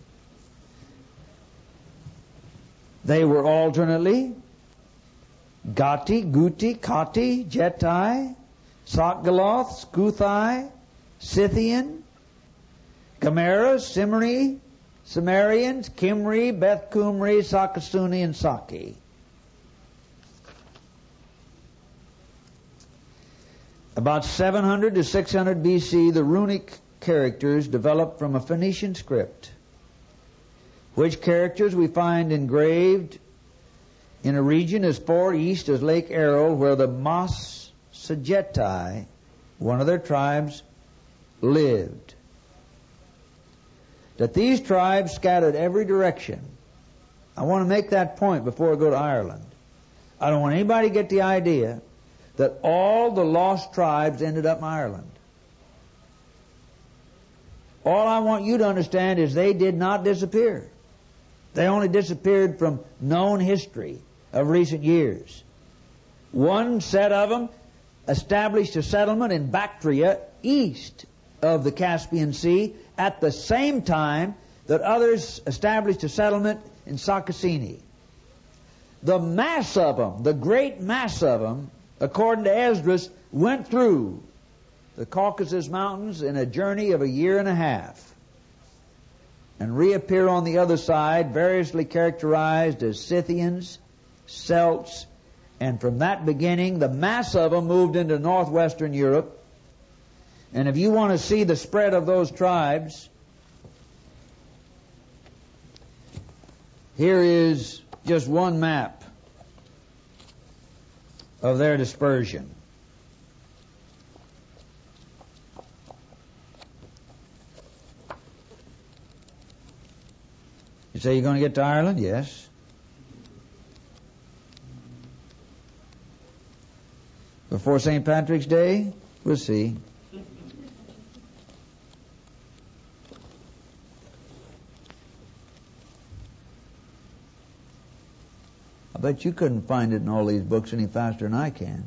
They were alternately Gati, Guti, Kati, Jettai, Sakgaloth, Scuthi, Scythian, Gamera, Simri, Sumerians, Kimri, Beth Kumri, Sakasuni, and Saki. About 700 to 600 BC, the runic characters developed from a Phoenician script, which characters we find engraved in a region as far east as Lake Errol, where the Mas Sagetai, one of their tribes, lived. That these tribes scattered every direction. I want to make that point before I go to Ireland. I don't want anybody to get the idea that all the lost tribes ended up in Ireland. All I want you to understand is they did not disappear. They only disappeared from known history of recent years. One set of them established a settlement in Bactria, east of the Caspian Sea, at the same time that others established a settlement in Sakasini. The mass of them, the great mass of them, according to Esdras, went through the Caucasus Mountains in a journey of a year and a half and reappear on the other side, variously characterized as Scythians, Celts, and from that beginning, the mass of them moved into northwestern Europe. And if you want to see the spread of those tribes, here is just one map of their dispersion. You say you're going to get to Ireland? Yes. Before St. Patrick's Day? We'll see. I bet you couldn't find it in all these books any faster than I can.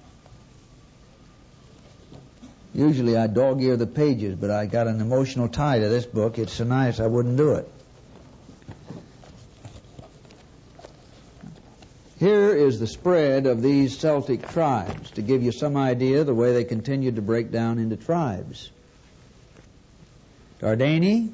Usually I dog-ear the pages, but I got an emotional tie to this book. It's so nice I wouldn't do it. Here is the spread of these Celtic tribes, to give you some idea of the way they continued to break down into tribes. Dardani.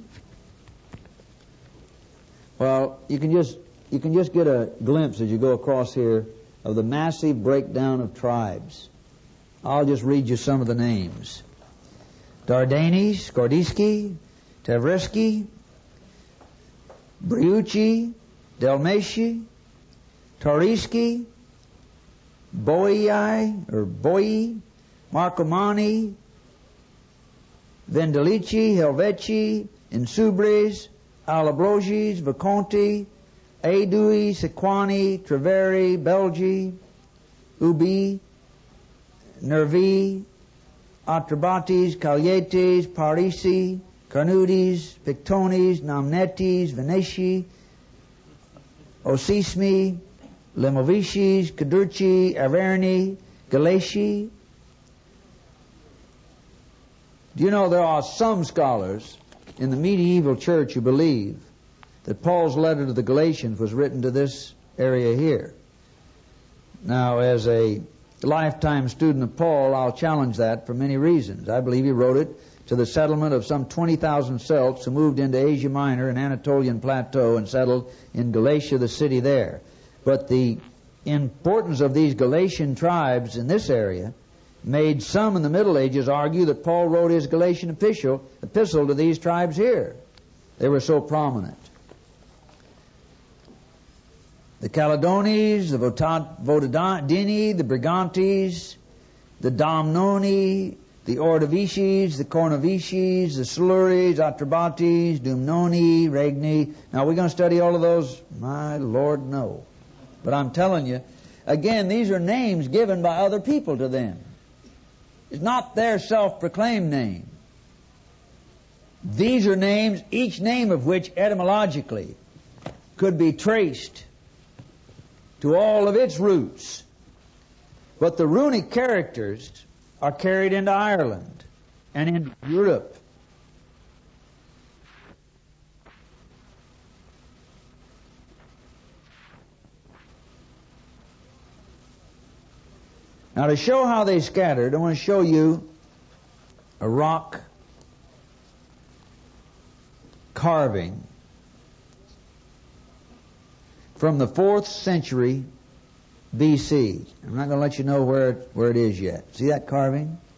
Well, you can just get a glimpse as you go across here of the massive breakdown of tribes. I'll just read you some of the names. Dardani, Skordiski, Tevriski, Briuchi, Delmeshi, Toriski, Boi, Marcomani, Vendelici, Helveci, Insubres, Alabrogis, Vaconti, Aedui, Sequani, Treveri, Belgi, Ubi, Nervi, Atrabatis, Calietes, Parisi, Carnudis, Pictonis, Namnetis, Veneti, Osismi, Lemovicis, Cadurci, Averni, Galaci. Do you know there are some scholars in the medieval church who believe that Paul's letter to the Galatians was written to this area here? Now, as a lifetime student of Paul, I'll challenge that for many reasons. I believe he wrote it to the settlement of some 20,000 Celts who moved into Asia Minor and Anatolian Plateau and settled in Galatia, the city there. But the importance of these Galatian tribes in this area made some in the Middle Ages argue that Paul wrote his Galatian epistle to these tribes here. They were so prominent. The Caledones, the Votadini, the Brigantes, the Domnoni, the Ordovices, the Cornovices, the Sluries, Atrabates, Dumnoni, Regni. Now, we're going to study all of those? My Lord, no. But I'm telling you, again, these are names given by other people to them. It's not their self-proclaimed name. These are names, each name of which etymologically could be traced to all of its roots. But the runic characters are carried into Ireland and into Europe. Now, to show how they scattered, I want to show you a rock carving from the 4th century BC. I'm not going to let you know where it is yet. See that carving?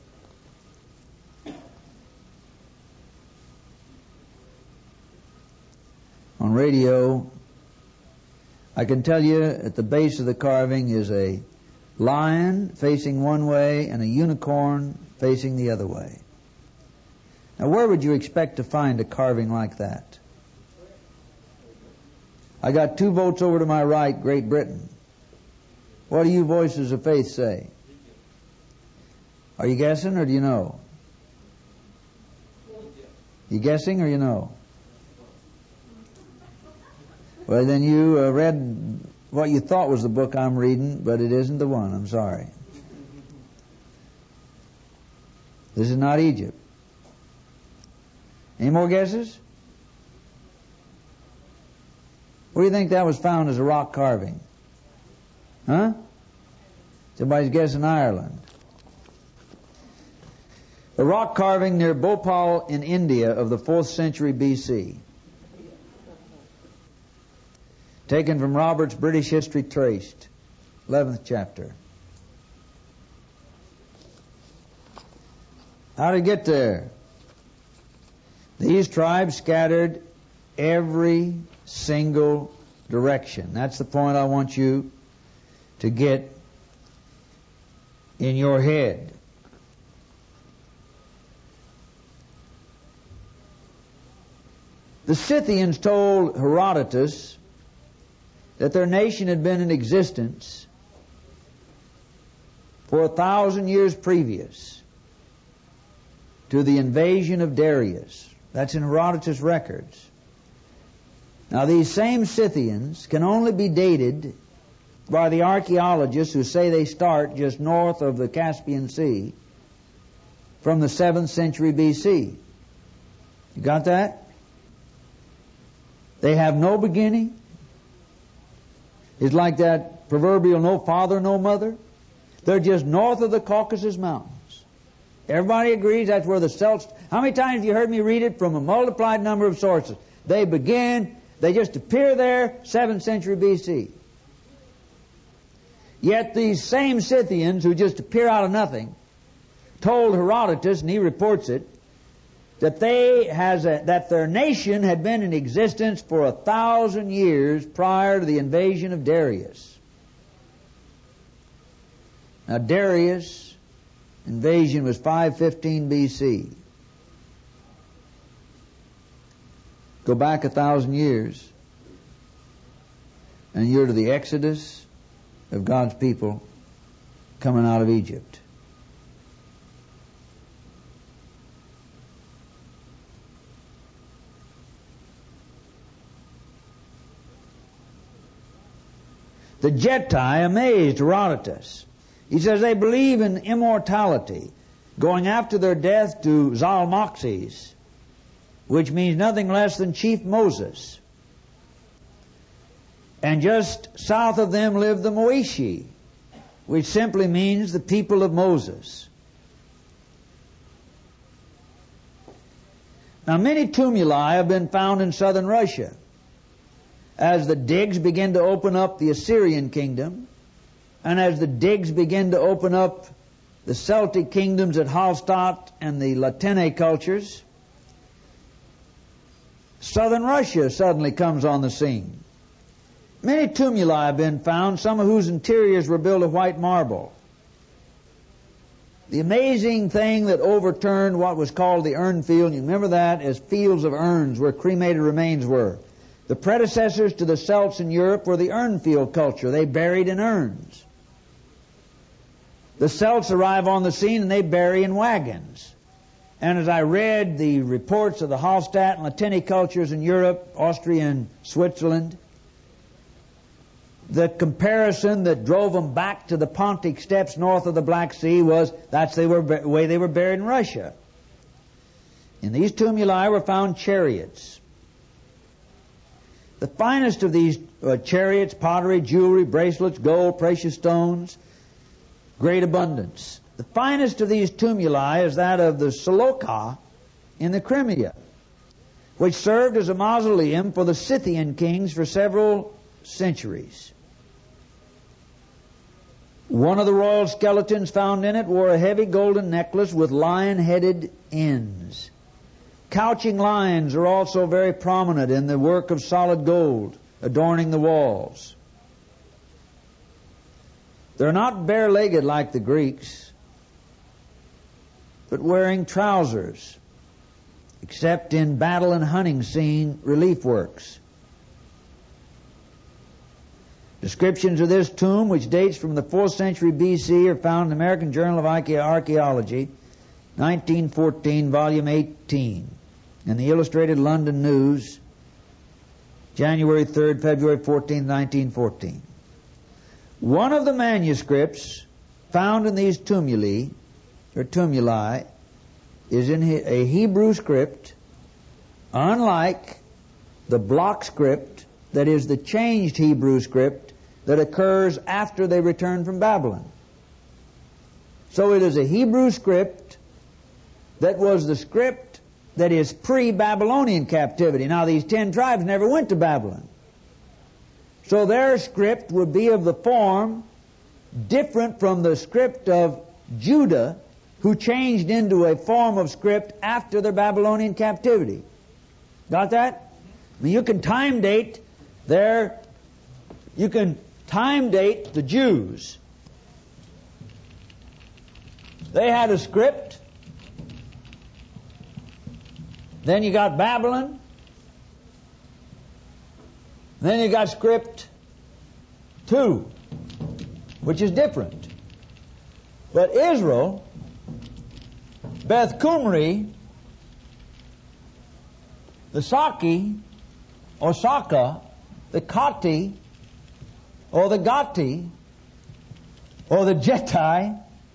on radio, I can tell you at the base of the carving is a lion facing one way and a unicorn facing the other way. Now, where would you expect to find a carving like that? I got 2 votes over to my right, Great Britain. What do you voices of faith say? Are you guessing or do you know? You guessing or you know? Well, then you read what you thought was the book I'm reading, but it isn't the one. I'm sorry. This is not Egypt. Any more guesses? Where do you think that was found as a rock carving? Huh? Somebody's guessing Ireland. A rock carving near Bhopal in India of the 4th century BC. Taken from Robert's British History Traced, 11th chapter. How did it get there? These tribes scattered every single direction. That's the point I want you to get in your head. The Scythians told Herodotus that their nation had been in existence for 1,000 years previous to the invasion of Darius. That's in Herodotus' records. Now, these same Scythians can only be dated by the archaeologists who say they start just north of the Caspian Sea from the 7th century BC. You got that? They have no beginning. It's like that proverbial no father, no mother. They're just north of the Caucasus Mountains. Everybody agrees that's where the Celts... How many times have you heard me read it from a multiplied number of sources? They just appear there, 7th century BC. Yet these same Scythians who just appear out of nothing told Herodotus, and he reports it, that that their nation had been in existence for 1,000 years prior to the invasion of Darius. Now, Darius' invasion was 515 BC. Go back 1,000 years, and you're to the exodus of God's people coming out of Egypt. The Getae amazed Herodotus. He says they believe in immortality, going after their death to Zalmoxes, which means nothing less than Chief Moses. And just south of them live the Moishi, which simply means the people of Moses. Now, many tumuli have been found in southern Russia. As the digs begin to open up the Assyrian kingdom, and as the digs begin to open up the Celtic kingdoms at Hallstatt and the Latene cultures, southern Russia suddenly comes on the scene. Many tumuli have been found, some of whose interiors were built of white marble. The amazing thing that overturned what was called the urn field, you remember that as fields of urns where cremated remains were. The predecessors to the Celts in Europe were the urn field culture. They buried in urns. The Celts arrive on the scene and they bury in wagons. And as I read the reports of the Hallstatt and Latini cultures in Europe, Austria and Switzerland, the comparison that drove them back to the Pontic steppes north of the Black Sea was that's the way they were buried in Russia. In these tumuli were found chariots. The finest of these chariots, pottery, jewelry, bracelets, gold, precious stones, great abundance. The finest of these tumuli is that of the Saloka in the Crimea, which served as a mausoleum for the Scythian kings for several centuries. One of the royal skeletons found in it wore a heavy golden necklace with lion-headed ends. Couching lions are also very prominent in the work of solid gold adorning the walls. They're not bare-legged like the Greeks, but wearing trousers, except in battle and hunting scene relief works. Descriptions of this tomb, which dates from the 4th century B.C., are found in the American Journal of Archaeology, 1914, volume 18, and the Illustrated London News, January 3rd, February 14th, 1914. One of the manuscripts found in these tumuli is in a Hebrew script, unlike the block script, that is the changed Hebrew script that occurs after they return from Babylon. So it is a Hebrew script that was the script that is pre-Babylonian captivity. Now, these 10 tribes never went to Babylon. So their script would be of the form different from the script of Judah, who changed into a form of script after their Babylonian captivity. Got that? I mean, you can time date the Jews. They had a script. Then you got Babylon. Then you got script 2, which is different. But Israel, Beth Kumri, the Saki, Osaka, the Kati, or the Gati, or the Jetai,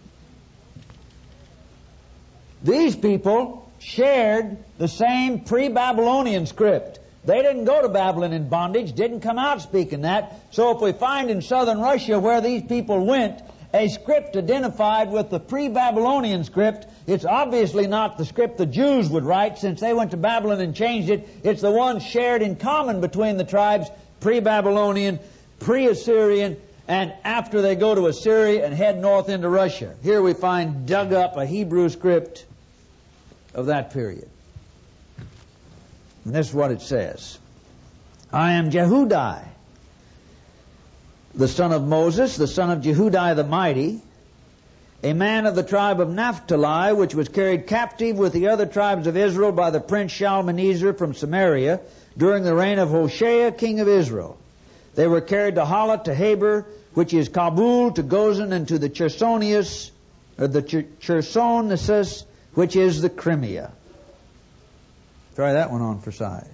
these people shared the same pre-Babylonian script. They didn't go to Babylon in bondage, didn't come out speaking that. So if we find in southern Russia where these people went a script identified with the pre-Babylonian script, it's obviously not the script the Jews would write, since they went to Babylon and changed it. It's the one shared in common between the tribes, pre-Babylonian, pre-Assyrian, and after they go to Assyria and head north into Russia. Here we find dug up a Hebrew script of that period. And this is what it says. I am Jehudi, the son of Moses, the son of Jehudi the mighty, a man of the tribe of Naphtali, which was carried captive with the other tribes of Israel by the prince Shalmaneser from Samaria during the reign of Hoshea, king of Israel. They were carried to Hala, to Habor, which is Kabul, to Gozan, and to the Chersonius, or the Chersonesus, which is the Crimea. Try that one on for size.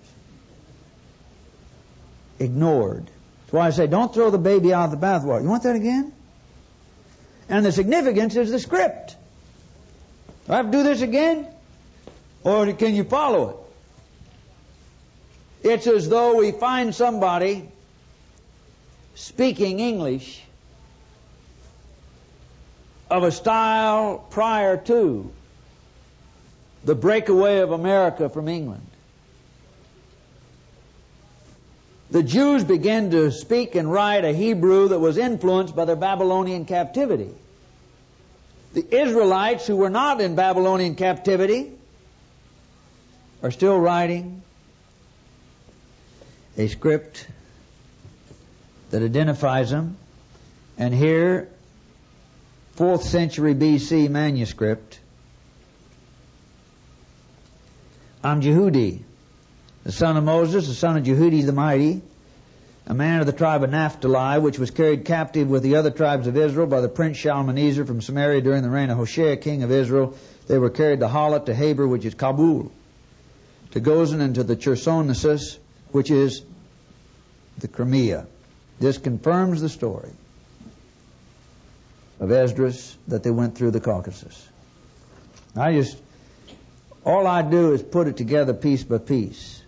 Ignored. That's why I say don't throw the baby out of the bathwater. You want that again? And the significance is the script. Do I have to do this again? Or can you follow it? It's as though we find somebody speaking English of a style prior to the breakaway of America from England. The Jews began to speak and write a Hebrew that was influenced by their Babylonian captivity. The Israelites who were not in Babylonian captivity are still writing a script that identifies them. And here, 4th century BC manuscript, I'm Jehudi, the son of Moses, the son of Jehudi the mighty, a man of the tribe of Naphtali, which was carried captive with the other tribes of Israel by the prince Shalmaneser from Samaria during the reign of Hoshea, king of Israel. They were carried to Hala, to Habor, which is Kabul, to Gozan, and to the Chersonesus, which is the Crimea. This confirms the story of Esdras that they went through the Caucasus. All I do is put it together piece by piece.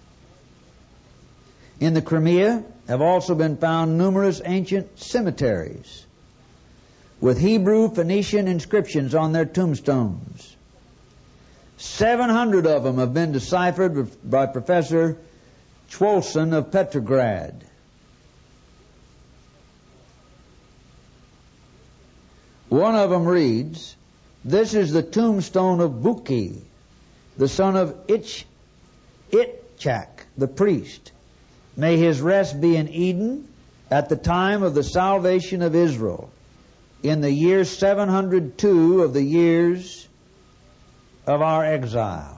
In the Crimea have also been found numerous ancient cemeteries with Hebrew Phoenician inscriptions on their tombstones. 700 of them have been deciphered by Professor Chwolson of Petrograd. One of them reads, "This is the tombstone of Buki, the son of Itchak, the priest. May his rest be in Eden at the time of the salvation of Israel, in the year 702 of the years of our exile.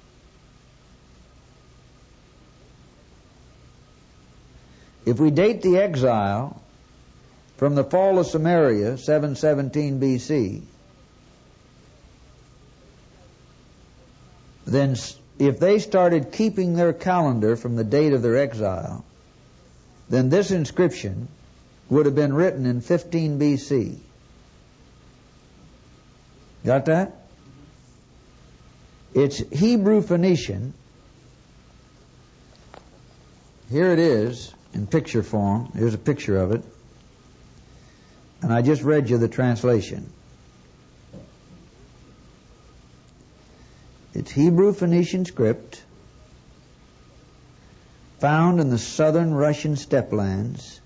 If we date the exile from the fall of Samaria, 717 BC, then if they started keeping their calendar from the date of their exile, then this inscription would have been written in 15 BC. Got that? It's Hebrew Phoenician. Here it is in picture form. Here's a picture of it. And I just read you the translation. It's Hebrew Phoenician script found in the southern Russian steppe lands.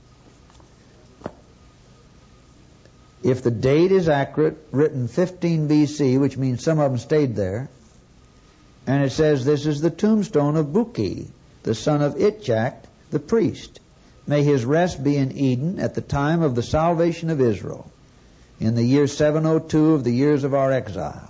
If the date is accurate, written 15 BC, which means some of them stayed there, and it says this is the tombstone of Buki, the son of Itchak, the priest. May his rest be in Eden at the time of the salvation of Israel, in the year 702 of the years of our exile.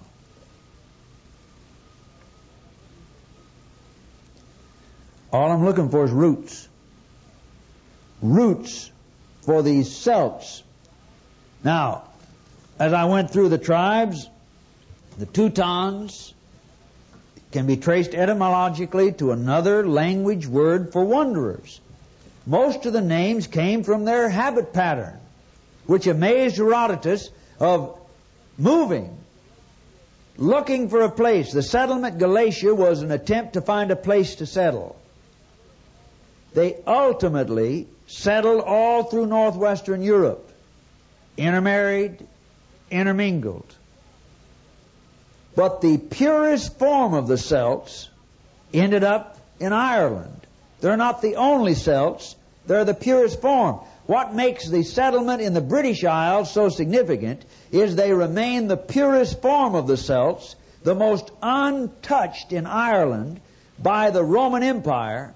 All I'm looking for is roots. Roots for these Celts. Now, as I went through the tribes, the Teutons can be traced etymologically to another language word for wanderers. Most of the names came from their habit pattern, which amazed Herodotus of moving, looking for a place. The settlement Galatia was an attempt to find a place to settle. They ultimately settled all through northwestern Europe, intermarried, intermingled. But the purest form of the Celts ended up in Ireland. They're not the only Celts, they're the purest form. What makes the settlement in the British Isles so significant is they remain the purest form of the Celts, the most untouched in Ireland by the Roman Empire.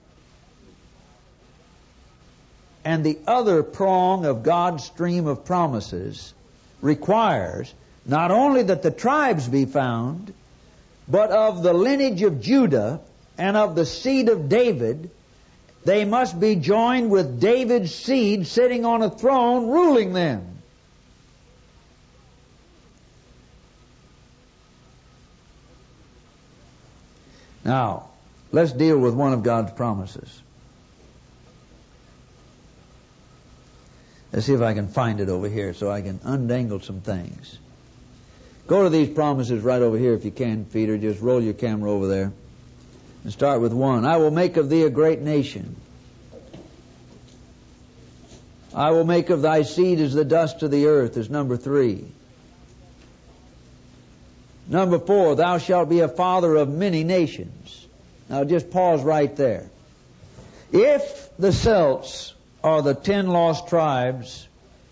And the other prong of God's stream of promises requires not only that the tribes be found, but of the lineage of Judah and of the seed of David, they must be joined with David's seed sitting on a throne ruling them. Now, let's deal with one of God's promises. Let's see if I can find it over here so I can undangle some things. Go to these promises right over here if you can, Peter. Just roll your camera over there. And start with 1. I will make of thee a great nation. I will make of thy seed as the dust of the earth, is number 3. Number 4, thou shalt be a father of many nations. Now just pause right there. If the Celts are the 10 lost tribes,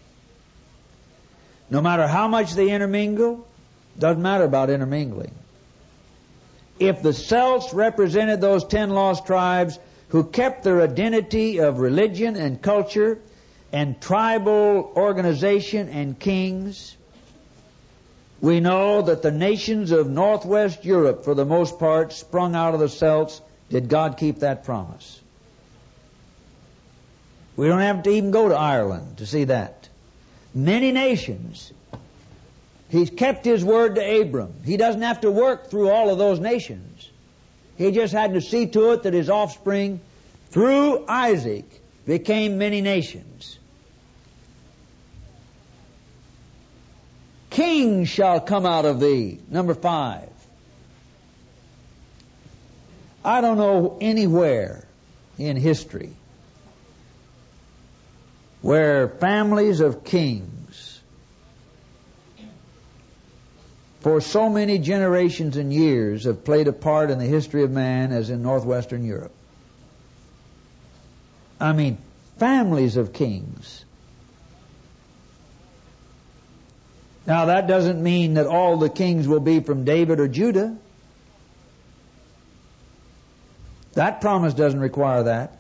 no matter how much they intermingle, doesn't matter about intermingling. If the Celts represented those 10 lost tribes who kept their identity of religion and culture and tribal organization and kings, we know that the nations of northwest Europe, for the most part, sprung out of the Celts. Did God keep that promise? We don't have to even go to Ireland to see that. Many nations. He's kept His word to Abram. He doesn't have to work through all of those nations. He just had to see to it that his offspring, through Isaac, became many nations. Kings shall come out of thee. Number 5. I don't know anywhere in history where families of kings for so many generations and years have played a part in the history of man as in northwestern Europe. I mean, families of kings. Now that doesn't mean that all the kings will be from David or Judah. That promise doesn't require that.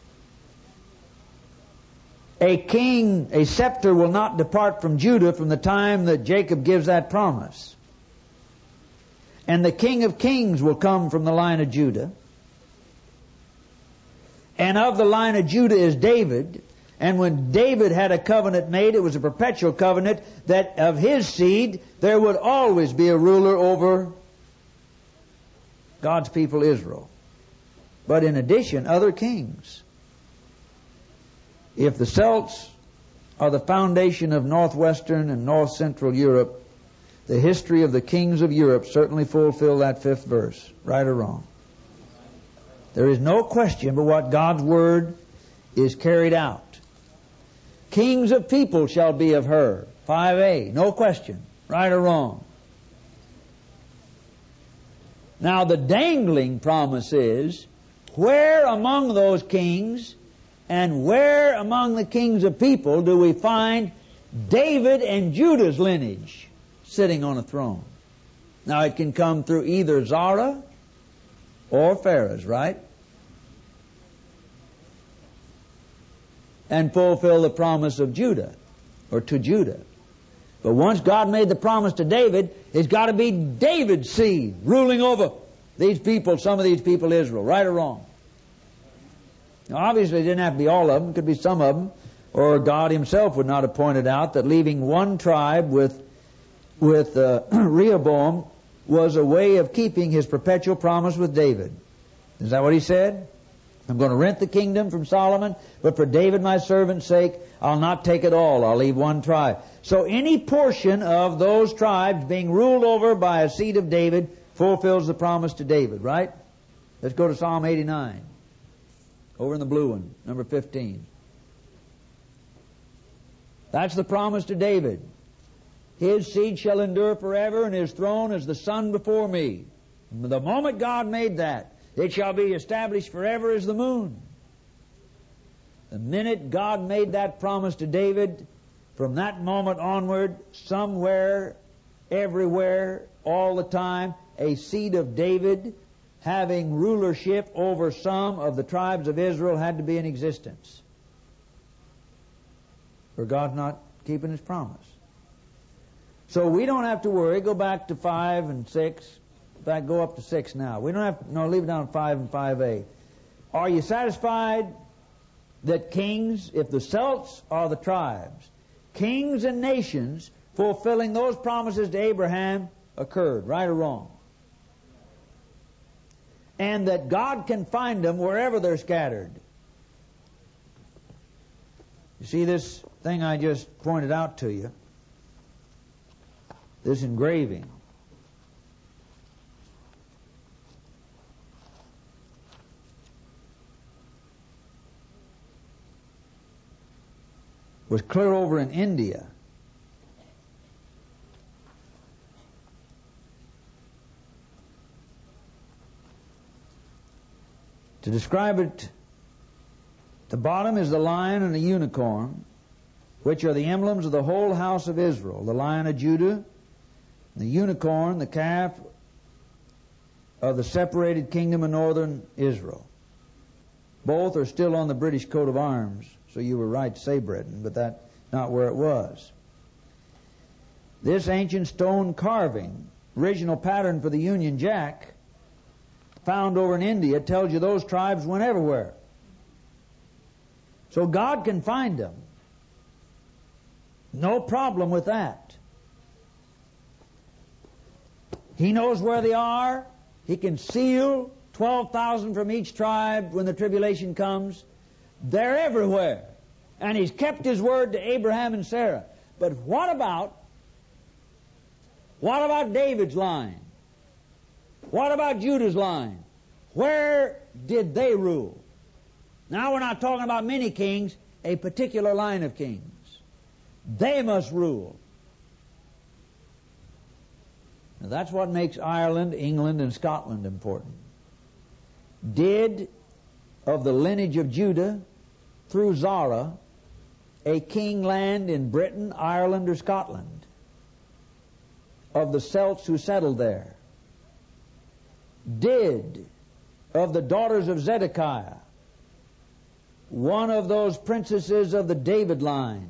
A king, a scepter will not depart from Judah from the time that Jacob gives that promise. And the King of Kings will come from the line of Judah. And of the line of Judah is David. And when David had a covenant made, it was a perpetual covenant that of his seed there would always be a ruler over God's people Israel. But in addition, other kings. If the Celts are the foundation of northwestern and north central Europe, the history of the kings of Europe certainly fulfill that 5th verse, right or wrong. There is no question but what God's word is carried out. Kings of people shall be of her, 5a, no question, right or wrong. Now the dangling promise is, where among those kings and where among the kings of people do we find David and Judah's lineage sitting on a throne? Now it can come through either Zara or Pharez, right? And fulfill the promise of Judah, or to Judah. But once God made the promise to David, it's got to be David's seed ruling over these people, some of these people, Israel, right or wrong. Now obviously it didn't have to be all of them, it could be some of them, or God himself would not have pointed out that leaving one tribe with Rehoboam was a way of keeping his perpetual promise with David. Is that what he said? I'm going to rent the kingdom from Solomon, but for David my servant's sake, I'll not take it all. I'll leave one tribe. So any portion of those tribes being ruled over by a seed of David fulfills the promise to David, right? Let's go to Psalm 89. Over in the blue one, number 15. That's the promise to David. His seed shall endure forever, and his throne is the sun before me. The moment God made that, it shall be established forever as the moon. The minute God made that promise to David, from that moment onward, somewhere, everywhere, all the time, a seed of David having rulership over some of the tribes of Israel had to be in existence. For God's not keeping his promise. So we don't have to worry. Go back to 5 and 6. In fact, go up to 6 now. We don't have to, no, leave it down 5 and 5a. Are you satisfied that kings, if the Celts are the tribes, kings and nations fulfilling those promises to Abraham occurred, right or wrong? And that God can find them wherever they're scattered. You see this thing I just pointed out to you? This engraving. Was clear over in India. To describe it, the bottom is the lion and the unicorn, which are the emblems of the whole house of Israel. The lion of Judah, the unicorn, the calf of the separated kingdom of northern Israel. Both are still on the British coat of arms, so you were right to say Britain, but that's not where it was. This ancient stone carving, original pattern for the Union Jack, found over in India, tells you those tribes went everywhere. So God can find them. No problem with that. He knows where they are. He can seal 12,000 from each tribe when the tribulation comes. They're everywhere. And he's kept his word to Abraham and Sarah. But what about David's line? What about Judah's line? Where did they rule? Now we're not talking about many kings, a particular line of kings. They must rule. Now that's what makes Ireland, England, and Scotland important. Did, of the lineage of Judah, through Zara, a king land in Britain, Ireland, or Scotland? Of the Celts who settled there? Did of the daughters of Zedekiah, one of those princesses of the David line,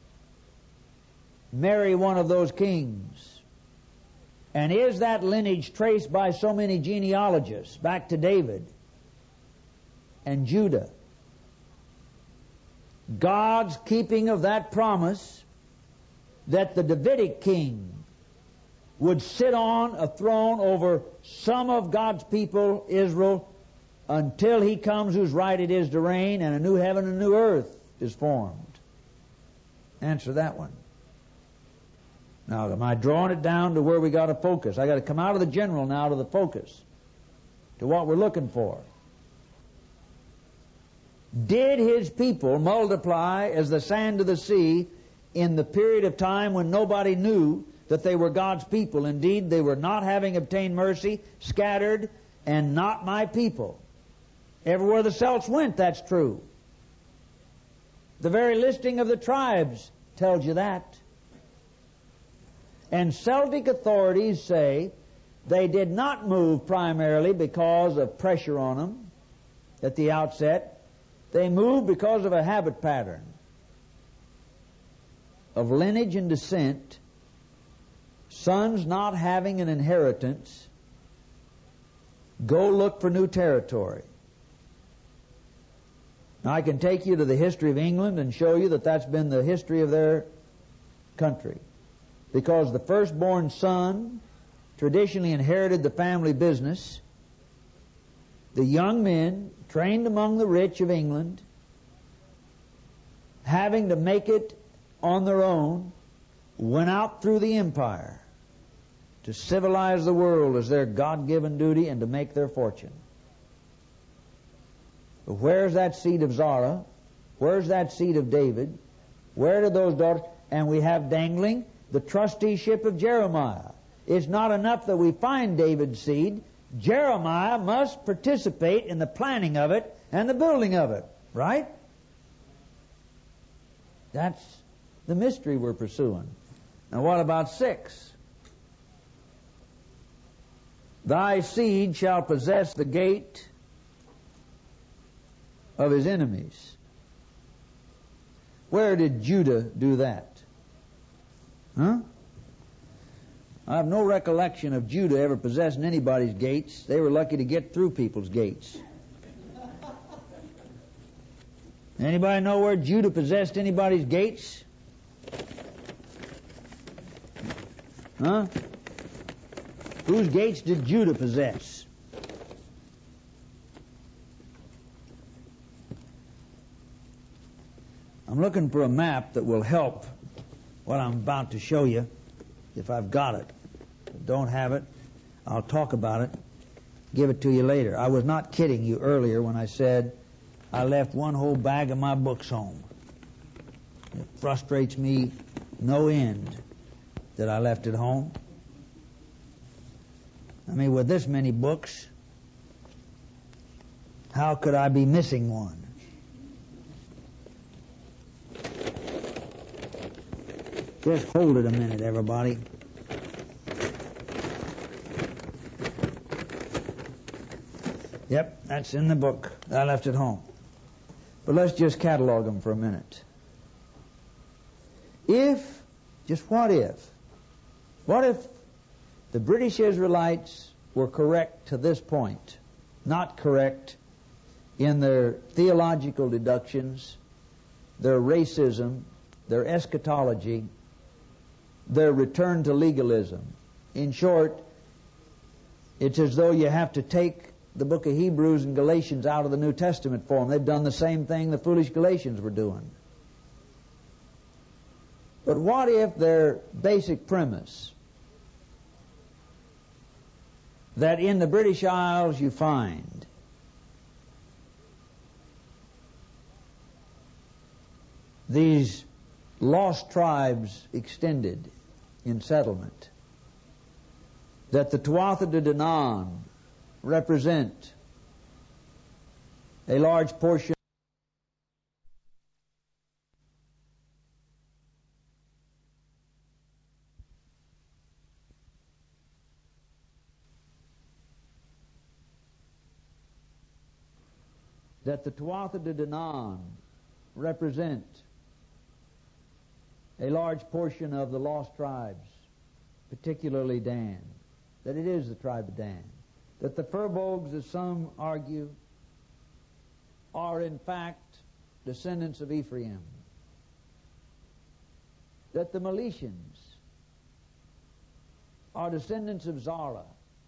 marry one of those kings? And is that lineage traced by so many genealogists back to David and Judah? God's keeping of that promise that the Davidic king would sit on a throne over some of God's people, Israel, until he comes whose right it is to reign and a new heaven and a new earth is formed. Answer that one. Now, am I drawing it down to where we got to focus? I got to come out of the general now to the focus, to what we're looking for. Did his people multiply as the sand of the sea in the period of time when nobody knew that they were God's people? Indeed, they were not having obtained mercy, scattered, and not my people. Everywhere the Celts went, that's true. The very listing of the tribes tells you that. And Celtic authorities say they did not move primarily because of pressure on them at the outset. They moved because of a habit pattern of lineage and descent, sons not having an inheritance, go look for new territory. Now, I can take you to the history of England and show you that that's been the history of their country. Because the firstborn son traditionally inherited the family business. The young men, trained among the rich of England, having to make it on their own, went out through the empire to civilize the world as their God-given duty and to make their fortune. But where's that seed of Zara? Where's that seed of David? Where did those daughters? And we have dangling the trusteeship of Jeremiah. It's not enough that we find David's seed. Jeremiah must participate in the planning of it and the building of it. Right? That's the mystery we're pursuing. Now what about 6? Thy seed shall possess the gate of his enemies. Where did Judah do that? Huh? I have no recollection of Judah ever possessing anybody's gates. They were lucky to get through people's gates. Anybody know where Judah possessed anybody's gates? Huh? Whose gates did Judah possess? I'm looking for a map that will help what I'm about to show you, if I've got it. If I don't have it, I'll talk about it, give it to you later. I was not kidding you earlier when I said I left one whole bag of my books home. It frustrates me no end that I left it home. I mean, with this many books, how could I be missing one? Just hold it a minute, everybody. Yep, that's in the book. I left it home. But let's just catalog them for a minute. What if the British Israelites were correct to this point, not correct in their theological deductions, their racism, their eschatology, their return to legalism? In short, it's as though you have to take the book of Hebrews and Galatians out of the New Testament for them. They've done the same thing the foolish Galatians were doing. But what if their basic premise that in the British Isles you find these lost tribes extended in settlement, that the Tuatha De Danann represent a large portion that the Tuatha De Danann represent a large portion of the lost tribes, particularly Dan, that it is the tribe of Dan, that the Furbolgs, as some argue, are in fact descendants of Ephraim, that the Meletians are descendants of Zara,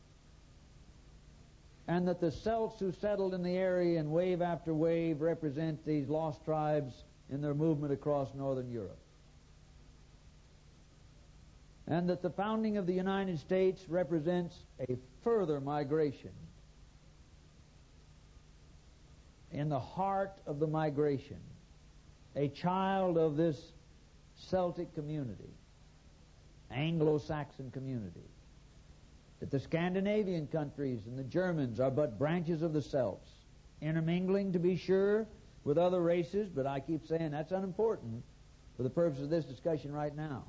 and that the Celts who settled in the area in wave after wave represent these lost tribes in their movement across northern Europe. And that the founding of the United States represents a further migration. In the heart of the migration, a child of this Celtic community, Anglo-Saxon community, that the Scandinavian countries and the Germans are but branches of the Celts, intermingling, to be sure, with other races, but I keep saying that's unimportant for the purpose of this discussion right now.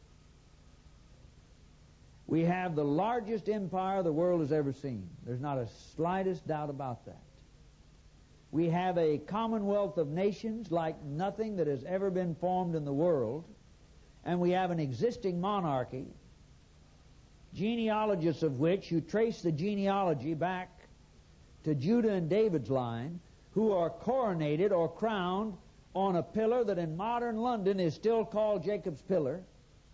We have the largest empire the world has ever seen. There's not a slightest doubt about that. We have a commonwealth of nations like nothing that has ever been formed in the world, and we have an existing monarchy, genealogists of which, who trace the genealogy back to Judah and David's line, who are coronated or crowned on a pillar that in modern London is still called Jacob's Pillar.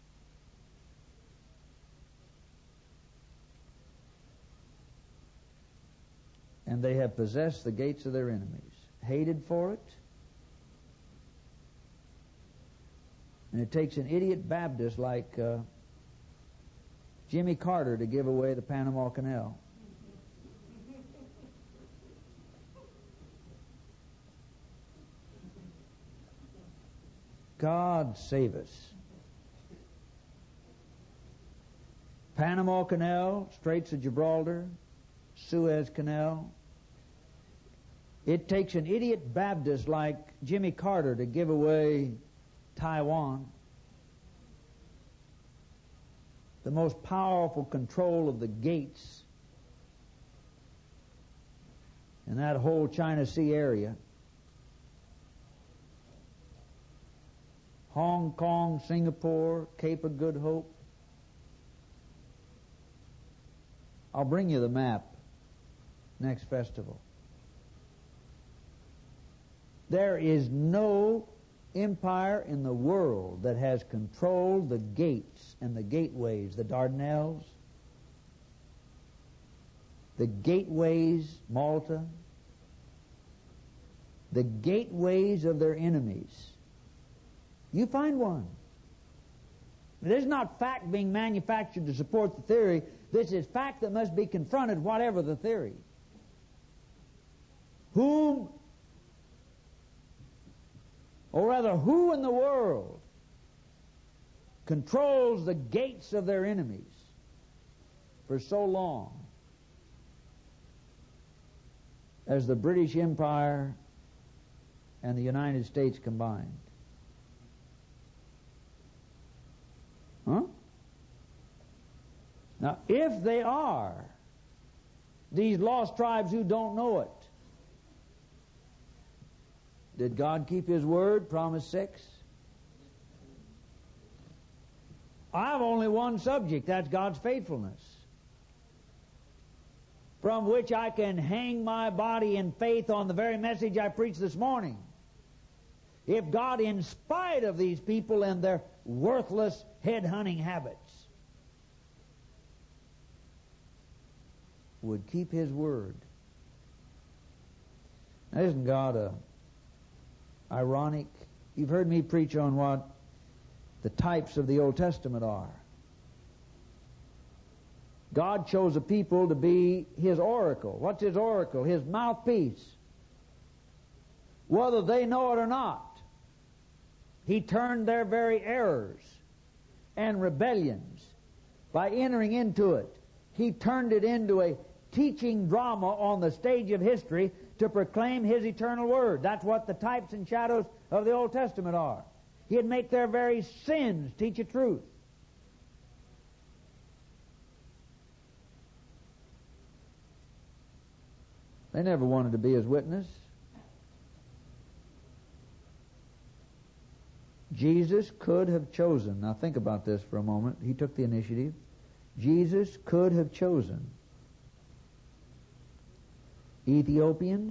And they have possessed the gates of their enemies, hated for it. And it takes an idiot Baptist like Jimmy Carter to give away the Panama Canal. God save us. Panama Canal, Straits of Gibraltar, Suez Canal. It takes an idiot Baptist like Jimmy Carter to give away Taiwan. The most powerful control of the gates in that whole China Sea area. Hong Kong, Singapore, Cape of Good Hope. I'll bring you the map next festival. There is no empire in the world that has controlled the gates and the gateways, the Dardanelles, the gateways, Malta, the gateways of their enemies. You find one. This is not fact being manufactured to support the theory. This is fact that must be confronted, whatever the theory. Who in the world controls the gates of their enemies for so long as the British Empire and the United States combined? Huh? Now, if they are these lost tribes who don't know it, did God keep His word, Promise 6? I have only one subject, that's God's faithfulness, from which I can hang my body in faith on the very message I preached this morning. If God, in spite of these people and their worthless head-hunting habits, would keep His word. Now, isn't God ironic? You've heard me preach on what the types of the Old Testament are. God chose a people to be His oracle. What's His oracle? His mouthpiece. Whether they know it or not, He turned their very errors and rebellions by entering into it. He turned it into a teaching drama on the stage of history to proclaim His eternal word. That's what the types and shadows of the Old Testament are. He'd make their very sins teach a truth. They never wanted to be His witness. Jesus could have chosen. Now think about this for a moment. He took the initiative. Jesus could have chosen Ethiopians,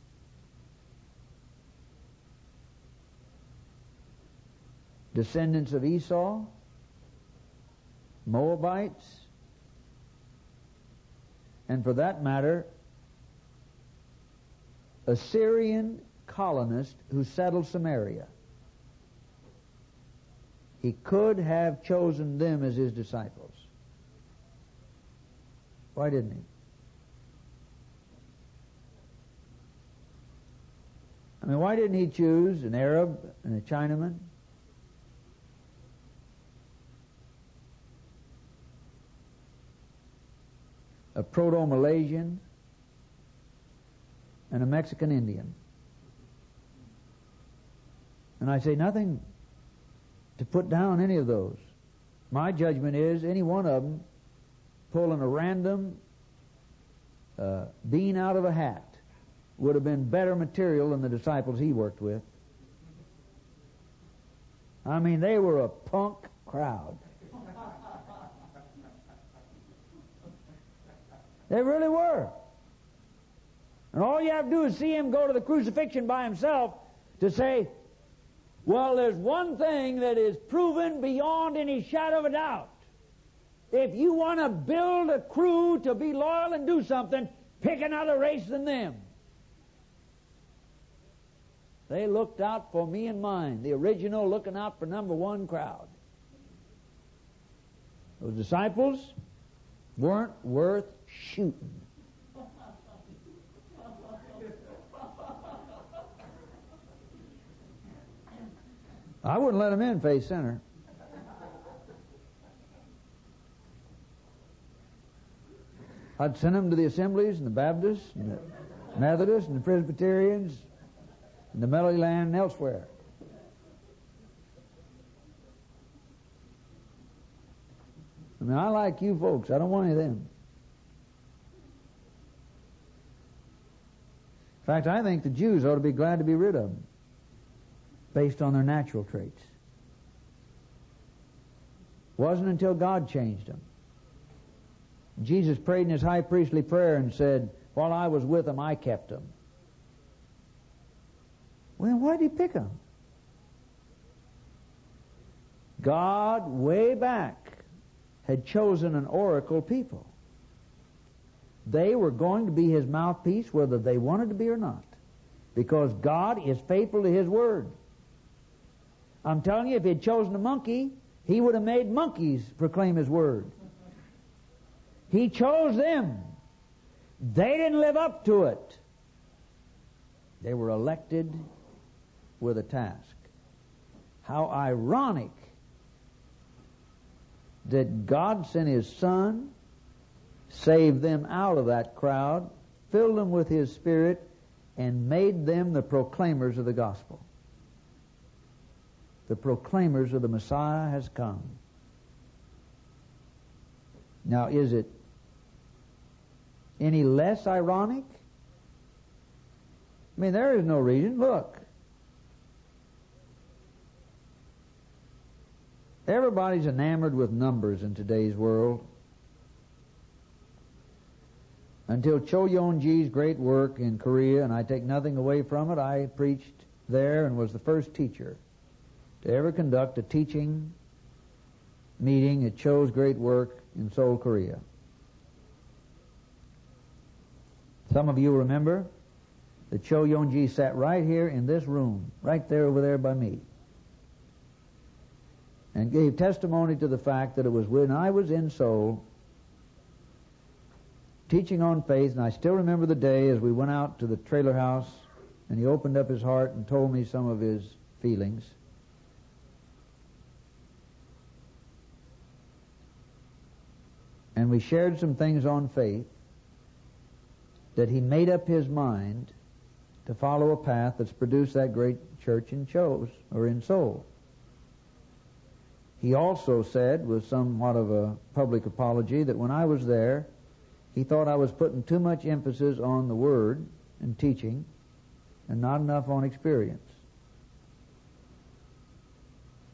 descendants of Esau, Moabites, and for that matter, a Syrian colonist who settled Samaria. He could have chosen them as his disciples. Why didn't he? I mean, why didn't he choose an Arab and a Chinaman? A Proto-Malaysian and a Mexican Indian? And I say nothing to put down any of those. My judgment is any one of them pulling a random bean out of a hat would have been better material than the disciples he worked with. I mean, they were a punk crowd. They really were. And all you have to do is see him go to the crucifixion by himself to say, well, there's one thing that is proven beyond any shadow of a doubt. If you want to build a crew to be loyal and do something, pick another race than them. They looked out for me and mine, the original looking out for number one crowd. Those disciples weren't worth shooting. I wouldn't let them in face center. I'd send them to the Assemblies and the Baptists and the Methodists and the Presbyterians and the Melody Land and elsewhere. I mean, I like you folks. I don't want any of them. In fact, I think the Jews ought to be glad to be rid of them based on their natural traits. Wasn't until God changed them. Jesus prayed in his high priestly prayer and said, while I was with them, I kept them. Well, then why did he pick them? God, way back, had chosen an oracle people. They were going to be his mouthpiece whether they wanted to be or not, because God is faithful to his word. I'm telling you, if he had chosen a monkey, he would have made monkeys proclaim his word. He chose them. They didn't live up to it. They were elected with a task. How ironic that God sent his Son, saved them out of that crowd, filled them with his Spirit, and made them the proclaimers of the gospel. The proclaimers of the Messiah has come. Now, is it any less ironic? I mean, there is no reason. Look. Everybody's enamored with numbers in today's world. Until Cho Yong-ji's great work in Korea, and I take nothing away from it, I preached there and was the first teacher to ever conduct a teaching meeting at Cho's great work in Seoul, Korea. Some of you remember that Cho Yong-ji sat right here in this room, right there over there by me, and gave testimony to the fact that it was when I was in Seoul teaching on faith, and I still remember the day as we went out to the trailer house and he opened up his heart and told me some of his feelings. And we shared some things on faith that he made up his mind to follow a path that's produced that great church in Seoul. He also said, with somewhat of a public apology, that when I was there, he thought I was putting too much emphasis on the Word and teaching and not enough on experience.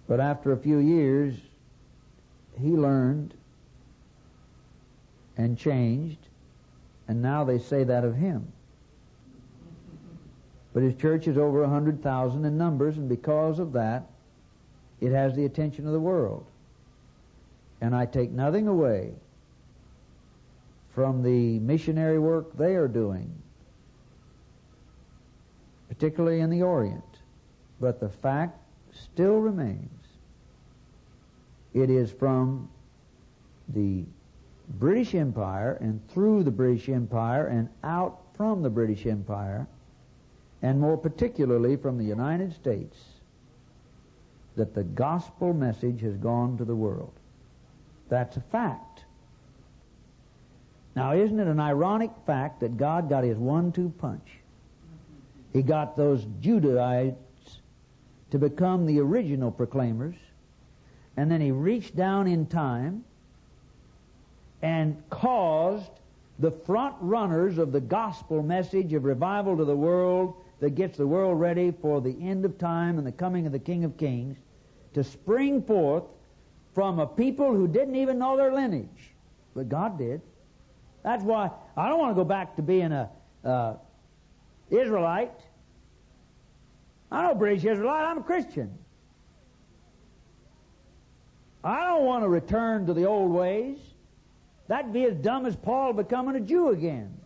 But after a few years, he learned and changed, and now they say that of him. But his church is over 100,000 in numbers, and because of that, it has the attention of the world. And I take nothing away from the missionary work they are doing, particularly in the Orient. But the fact still remains. It is from the British Empire and through the British Empire and out from the British Empire, and more particularly from the United States, that the gospel message has gone to the world. That's a fact. Now, isn't it an ironic fact that God got his 1-2 punch? He got those Judahites to become the original proclaimers, and then he reached down in time and caused the front runners of the gospel message of revival to the world that gets the world ready for the end of time and the coming of the King of Kings to spring forth from a people who didn't even know their lineage. But God did. That's why I don't want to go back to being a Israelite. I'm no British Israelite. I'm a Christian. I don't want to return to the old ways. That'd be as dumb as Paul becoming a Jew again.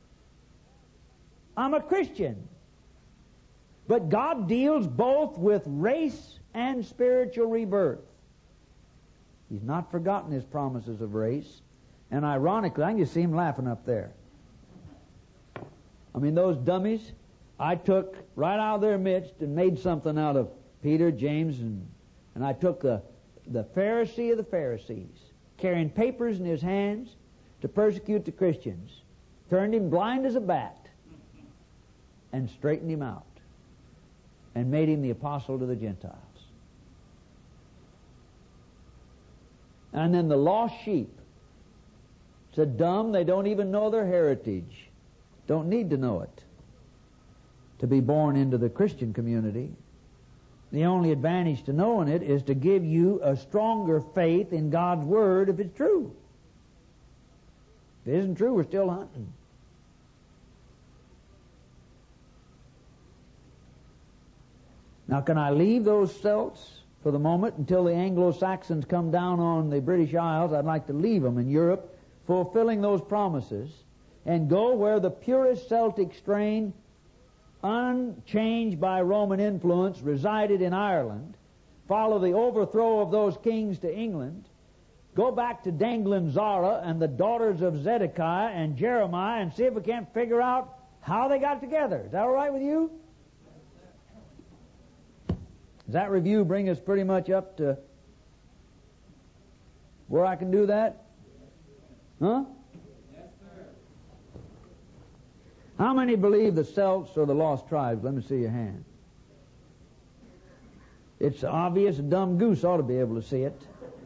I'm a Christian. But God deals both with race and spiritual rebirth. He's not forgotten his promises of race. And ironically, I can just see him laughing up there. I mean, those dummies, I took right out of their midst and made something out of Peter, James, and I took the Pharisee of the Pharisees, carrying papers in his hands to persecute the Christians, turned him blind as a bat, and straightened him out, and made him the apostle to the Gentiles. And then the lost sheep said, dumb, they don't even know their heritage. Don't need to know it to be born into the Christian community. The only advantage to knowing it is to give you a stronger faith in God's Word if it's true. If it isn't true, we're still hunting. Now, can I leave those Celts for the moment until the Anglo-Saxons come down on the British Isles? I'd like to leave them in Europe, fulfilling those promises, and go where the purest Celtic strain, unchanged by Roman influence, resided in Ireland, follow the overthrow of those kings to England, go back to Danglin Zara and the daughters of Zedekiah and Jeremiah and see if we can't figure out how they got together. Is that all right with you? Does that review bring us pretty much up to where I can do that? Huh? Yes, sir. How many believe the Celts are the lost tribes? Let me see your hand. It's obvious a dumb goose ought to be able to see it.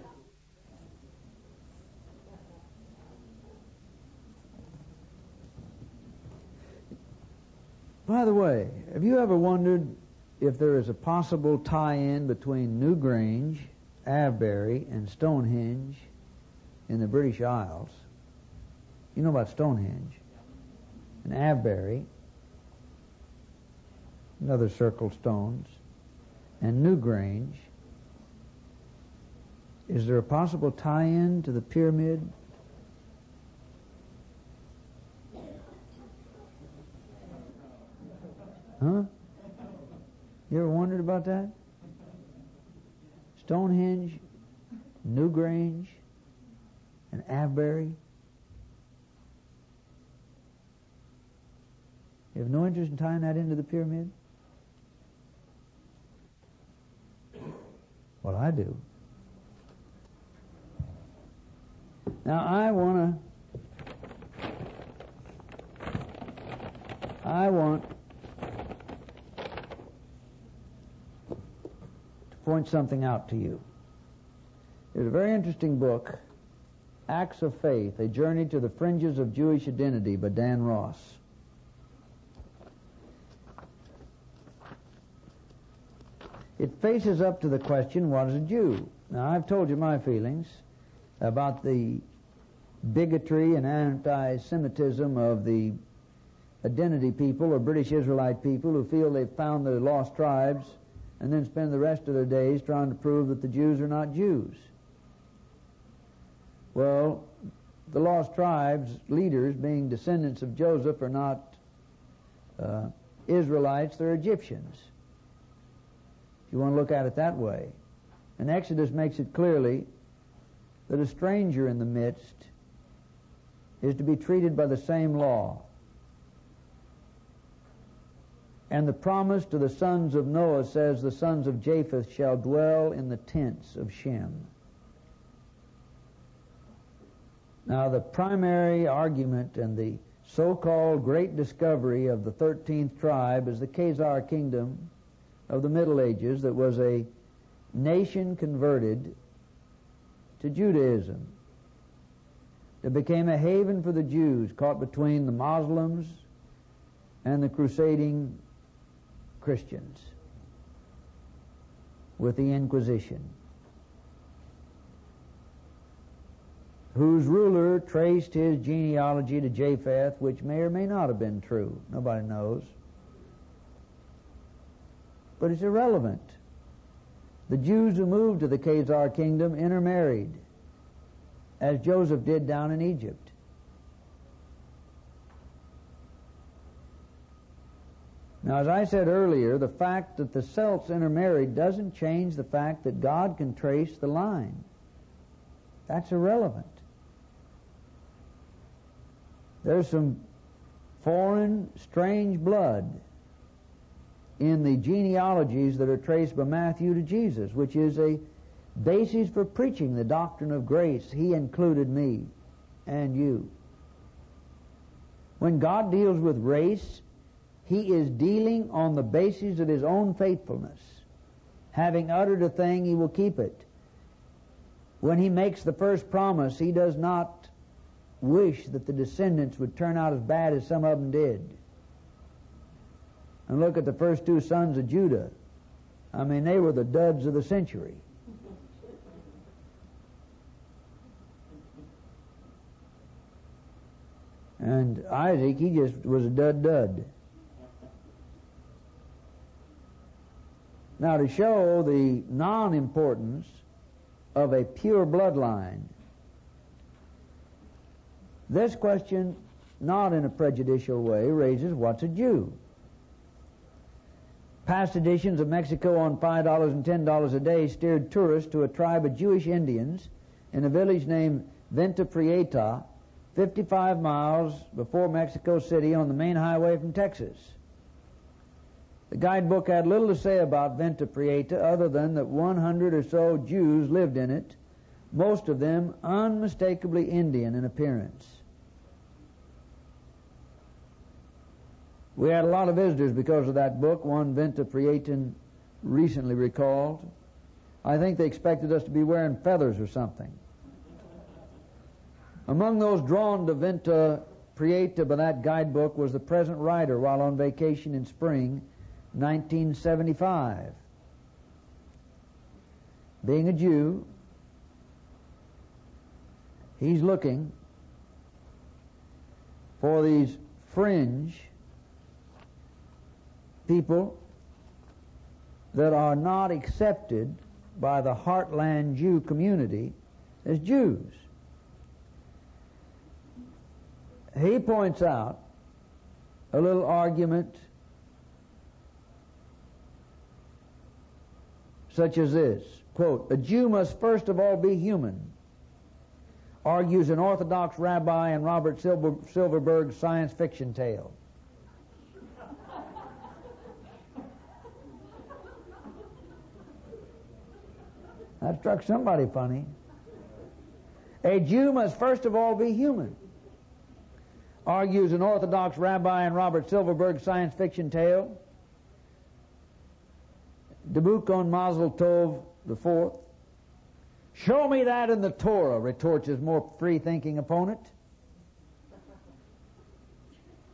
By the way, have you ever wondered if there is a possible tie-in between Newgrange, Avebury, and Stonehenge in the British Isles? You know about Stonehenge and Avebury, and other circle stones, and Newgrange. Is there a possible tie-in to the pyramid? Huh? You ever wondered about that? Stonehenge, Newgrange, and Avebury. You have no interest in tying that into the pyramid? Well, I do. Now, I want to point something out to you. There's a very interesting book, Acts of Faith, A Journey to the Fringes of Jewish Identity by Dan Ross. it faces up to the question, what is a Jew? Now, I've told you my feelings about the bigotry and anti-Semitism of the identity people or British Israelite people who feel they've found the lost tribes and then spend the rest of their days trying to prove that the Jews are not Jews. Well, the lost tribes leaders, being descendants of Joseph, are not Israelites, they're Egyptians, if you want to look at it that way. And Exodus makes it clearly that a stranger in the midst is to be treated by the same law. And the promise to the sons of Noah says, the sons of Japheth shall dwell in the tents of Shem. Now, the primary argument and the so-called great discovery of the 13th tribe is the Khazar kingdom of the Middle Ages that was a nation converted to Judaism. It became a haven for the Jews caught between the Muslims and the crusading Christians with the Inquisition, whose ruler traced his genealogy to Japheth, which may or may not have been true. Nobody knows. But it's irrelevant. The Jews who moved to the Khazar kingdom intermarried, as Joseph did down in Egypt. Now, as I said earlier, the fact that the Celts intermarried doesn't change the fact that God can trace the line. That's irrelevant. There's some foreign, strange blood in the genealogies that are traced by Matthew to Jesus, which is a basis for preaching the doctrine of grace. He included me and you. When God deals with race, He is dealing on the basis of His own faithfulness. Having uttered a thing, He will keep it. When He makes the first promise, He does not wish that the descendants would turn out as bad as some of them did. And look at the first two sons of Judah. I mean, they were the duds of the century. And Isaac, he just was a dud. Now, to show the non-importance of a pure bloodline, this question, not in a prejudicial way, raises what's a Jew? Past editions of Mexico on $5 and $10 a day steered tourists to a tribe of Jewish Indians in a village named Venta Prieta, 55 miles before Mexico City on the main highway from Texas. The guidebook had little to say about Venta Prieta other than that 100 or so Jews lived in it, most of them unmistakably Indian in appearance. We had a lot of visitors because of that book, one Venta Prietan recently recalled. I think they expected us to be wearing feathers or something. Among those drawn to Venta Prieta by that guidebook was the present writer while on vacation in spring 1975. Being a Jew, he's looking for these fringe people that are not accepted by the heartland Jew community as Jews. He points out a little argument such as this, quote, "A Jew must first of all be human," argues an Orthodox rabbi in Robert Silverberg's science fiction tale. That struck somebody funny. A Jew must first of all be human, argues an Orthodox rabbi in Robert Silverberg's science fiction tale. Debukon Mazel Tov IV. "Show me that in the Torah," retorts his more free-thinking opponent.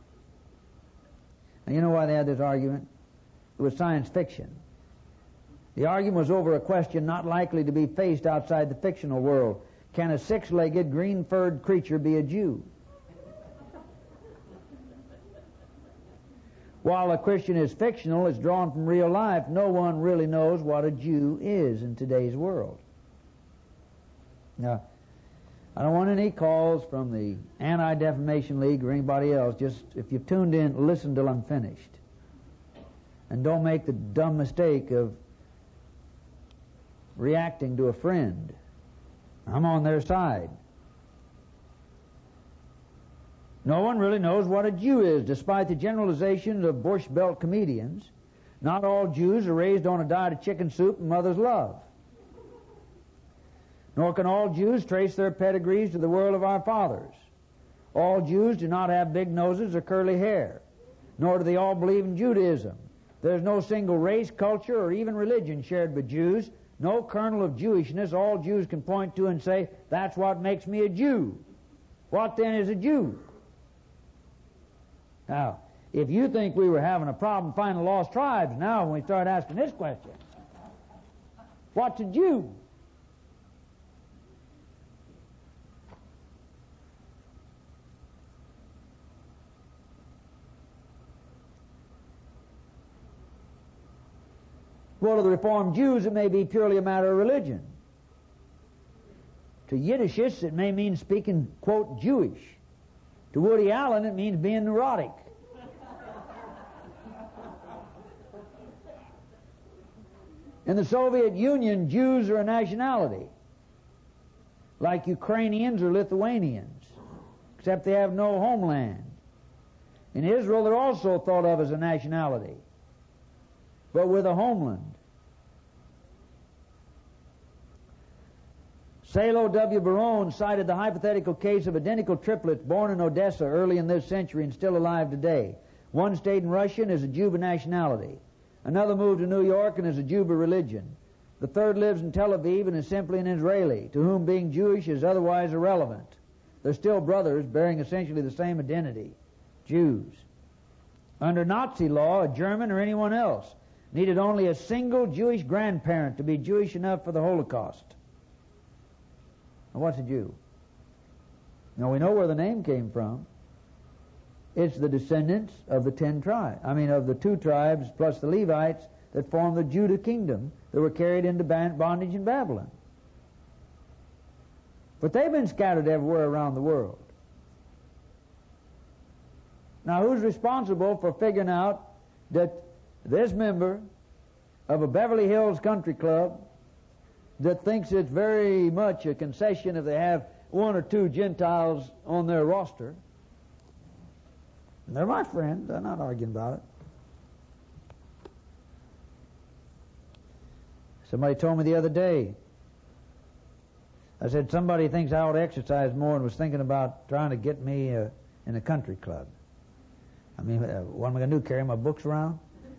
And you know why they had this argument? It was science fiction. The argument was over a question not likely to be faced outside the fictional world. Can a six-legged, green-furred creature be a Jew? While a Christian is fictional, it's drawn from real life, no one really knows what a Jew is in today's world. Now, I don't want any calls from the Anti-Defamation League or anybody else. Just, if you've tuned in, listen till I'm finished. And don't make the dumb mistake of reacting to a friend. I'm on their side. No one really knows what a Jew is, despite the generalizations of Bush Belt comedians. Not all Jews are raised on a diet of chicken soup and mother's love. Nor can all Jews trace their pedigrees to the world of our fathers. All Jews do not have big noses or curly hair, nor do they all believe in Judaism. There's no single race, culture, or even religion shared by Jews, no kernel of Jewishness all Jews can point to and say, that's what makes me a Jew. What then is a Jew? Now, if you think we were having a problem finding lost tribes now when we start asking this question, what's a Jew? Well, to the Reformed Jews, it may be purely a matter of religion. To Yiddishists, it may mean speaking, quote, Jewish. To Woody Allen, it means being neurotic. In the Soviet Union, Jews are a nationality, like Ukrainians or Lithuanians, except they have no homeland. In Israel, they're also thought of as a nationality, but with a homeland. Salo W. Barone cited the hypothetical case of identical triplets born in Odessa early in this century and still alive today. One stayed in Russia and is a Jew by nationality. Another moved to New York and is a Jew by religion. The third lives in Tel Aviv and is simply an Israeli, to whom being Jewish is otherwise irrelevant. They're still brothers, bearing essentially the same identity, Jews. Under Nazi law, a German or anyone else needed only a single Jewish grandparent to be Jewish enough for the Holocaust. Now, what's a Jew? Now, we know where the name came from. It's the descendants of the 10 tribes. Of the 2 tribes plus the Levites that formed the Judah kingdom that were carried into bondage in Babylon. But they've been scattered everywhere around the world. Now, who's responsible for figuring out that this member of a Beverly Hills country club that thinks it's very much a concession if they have 1 or 2 Gentiles on their roster? And they're my friends. I'm not arguing about it. Somebody told me the other day, I said, somebody thinks I ought to exercise more and was thinking about trying to get me in a country club. What am I going to do, carry my books around?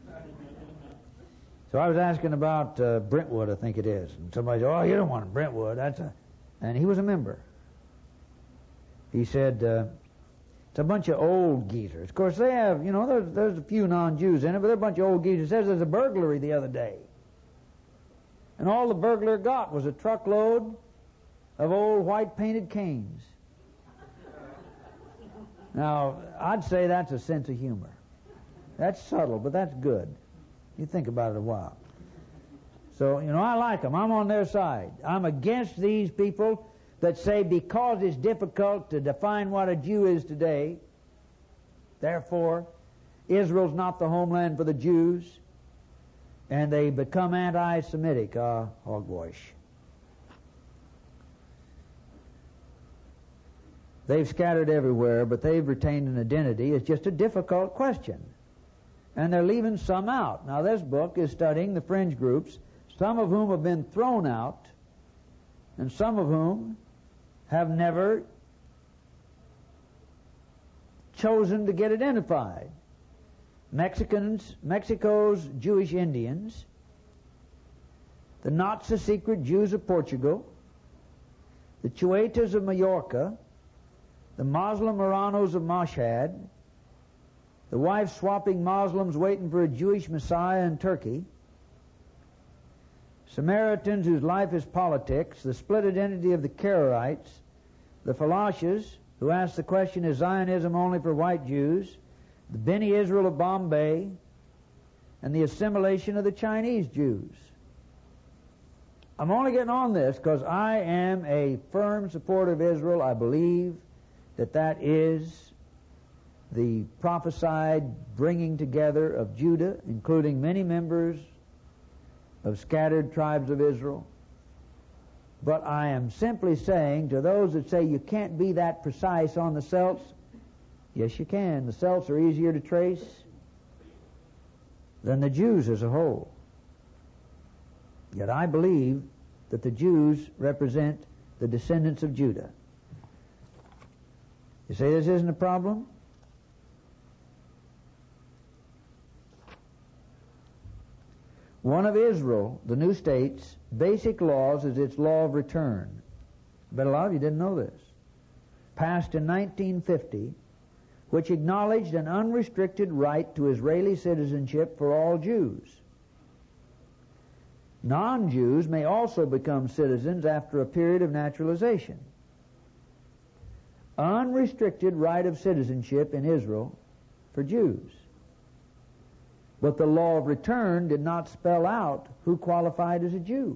So I was asking about Brentwood, I think it is. And somebody said, oh, you don't want Brentwood. And he was a member. He said, it's a bunch of old geezers. Of course, they have, there's a few non-Jews in it, but they're a bunch of old geezers. It says there's a burglary the other day. And all the burglar got was a truckload of old white-painted canes. Now, I'd say that's a sense of humor. That's subtle, but that's good. You think about it a while. So, I like them. I'm on their side. I'm against these people that say because it's difficult to define what a Jew is today, therefore, Israel's not the homeland for the Jews, and they become anti-Semitic. Hogwash. They've scattered everywhere, but they've retained an identity. It's just a difficult question. And they're leaving some out. Now, this book is studying the fringe groups, some of whom have been thrown out, and some of whom have never chosen to get identified. Mexico's Jewish Indians, the not-so-secret Jews of Portugal, the Chuetas of Mallorca, the Muslim Marranos of Mashhad, the wife-swapping Muslims waiting for a Jewish Messiah in Turkey, Samaritans whose life is politics, the split identity of the Karaites, the Falashas, who ask the question, is Zionism only for white Jews, the Beni Israel of Bombay, and the assimilation of the Chinese Jews. I'm only getting on this because I am a firm supporter of Israel. I believe that that is the prophesied bringing together of Judah, including many members of scattered tribes of Israel. But I am simply saying to those that say you can't be that precise on the Celts, yes you can. The Celts are easier to trace than the Jews as a whole. Yet I believe that the Jews represent the descendants of Judah. You say this isn't a problem? One of Israel, the new state's basic laws is its law of return. I bet a lot of you didn't know this. Passed in 1950, which acknowledged an unrestricted right to Israeli citizenship for all Jews. Non-Jews may also become citizens after a period of naturalization. Unrestricted right of citizenship in Israel for Jews. But the law of return did not spell out who qualified as a Jew.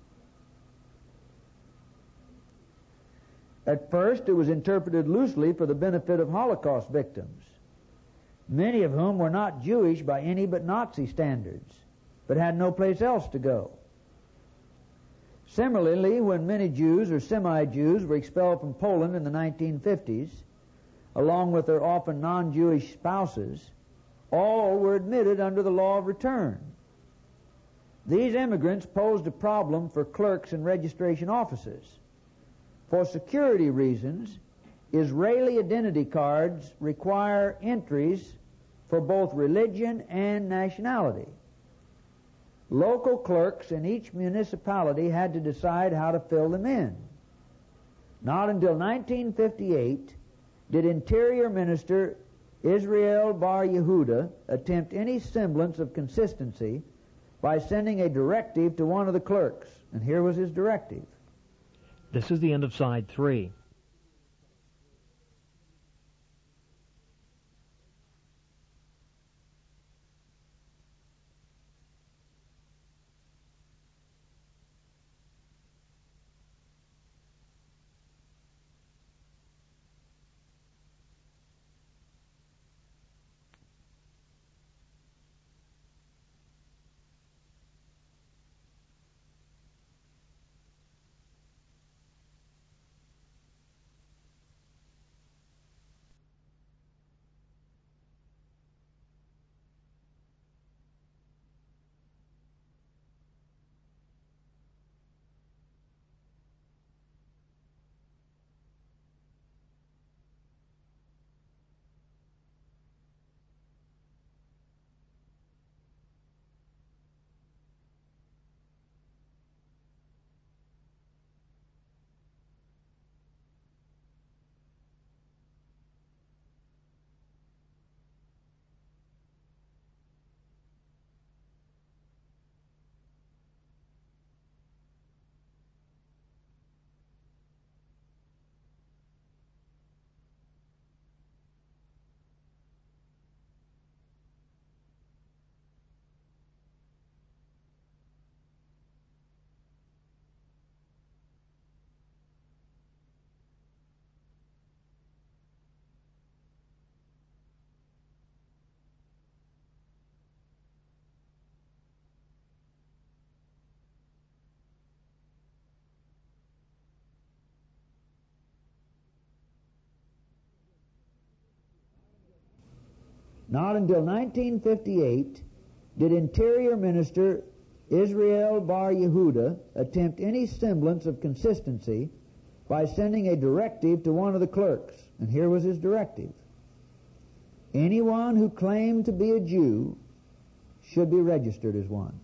At first, it was interpreted loosely for the benefit of Holocaust victims, many of whom were not Jewish by any but Nazi standards, but had no place else to go. Similarly, when many Jews or semi-Jews were expelled from Poland in the 1950s, along with their often non-Jewish spouses, all were admitted under the law of return. These immigrants posed a problem for clerks and registration offices. For security reasons, Israeli identity cards require entries for both religion and nationality. Local clerks in each municipality had to decide how to fill them in. Not until 1958 did Interior Minister Israel Bar Yehuda attempt any semblance of consistency by sending a directive to one of the clerks. And here was his directive. This is the end of side 3. Not until 1958 did Interior Minister Israel Bar Yehuda attempt any semblance of consistency by sending a directive to one of the clerks. And here was his directive. Anyone who claimed to be a Jew should be registered as one.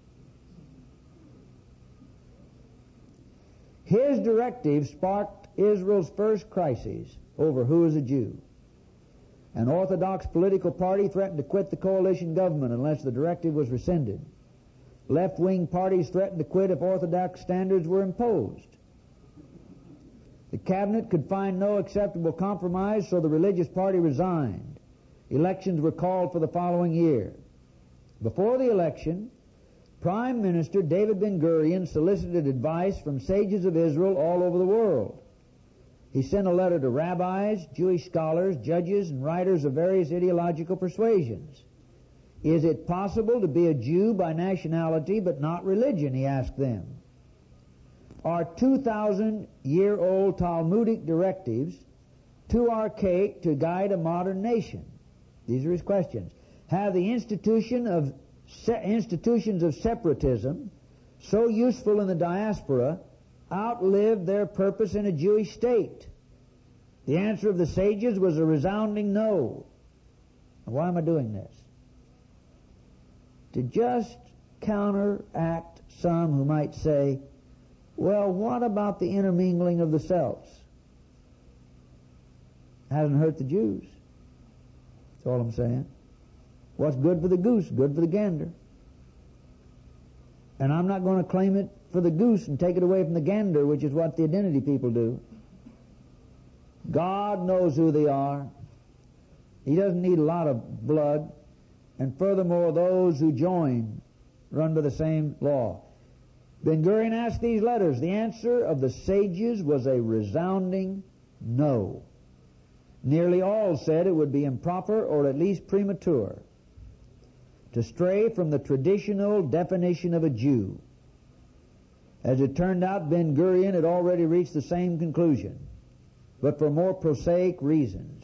His directive sparked Israel's first crisis over who is a Jew. An Orthodox political party threatened to quit the coalition government unless the directive was rescinded. Left-wing parties threatened to quit if orthodox standards were imposed. The cabinet could find no acceptable compromise, so the religious party resigned. Elections were called for the following year. Before the election, Prime Minister David Ben-Gurion solicited advice from sages of Israel all over the world. He sent a letter to rabbis, Jewish scholars, judges, and writers of various ideological persuasions. Is it possible to be a Jew by nationality but not religion, he asked them. Are 2,000-year-old Talmudic directives too archaic to guide a modern nation? These are his questions. Have the institutions of separatism, so useful in the diaspora, outlived their purpose in a Jewish state? The answer of the sages was a resounding no. Why am I doing this? To just counteract some who might say, well, what about the intermingling of the selves? Hasn't hurt the Jews. That's all I'm saying. What's good for the goose, good for the gander. And I'm not going to claim it for the goose and take it away from the gander, which is what the identity people do. God knows who they are. He doesn't need a lot of blood. And furthermore, those who join run by the same law. Ben-Gurion asked these letters. The answer of the sages was a resounding no. Nearly all said it would be improper or at least premature to stray from the traditional definition of a Jew. As it turned out, Ben-Gurion had already reached the same conclusion, but for more prosaic reasons.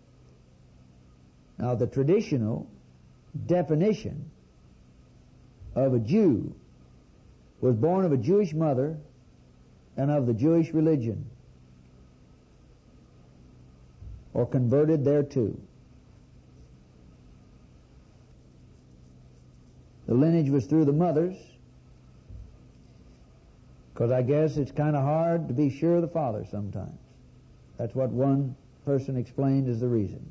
Now, the traditional definition of a Jew was born of a Jewish mother and of the Jewish religion, or converted thereto. The lineage was through the mothers, because I guess it's kind of hard to be sure of the father sometimes. That's what one person explained as the reason.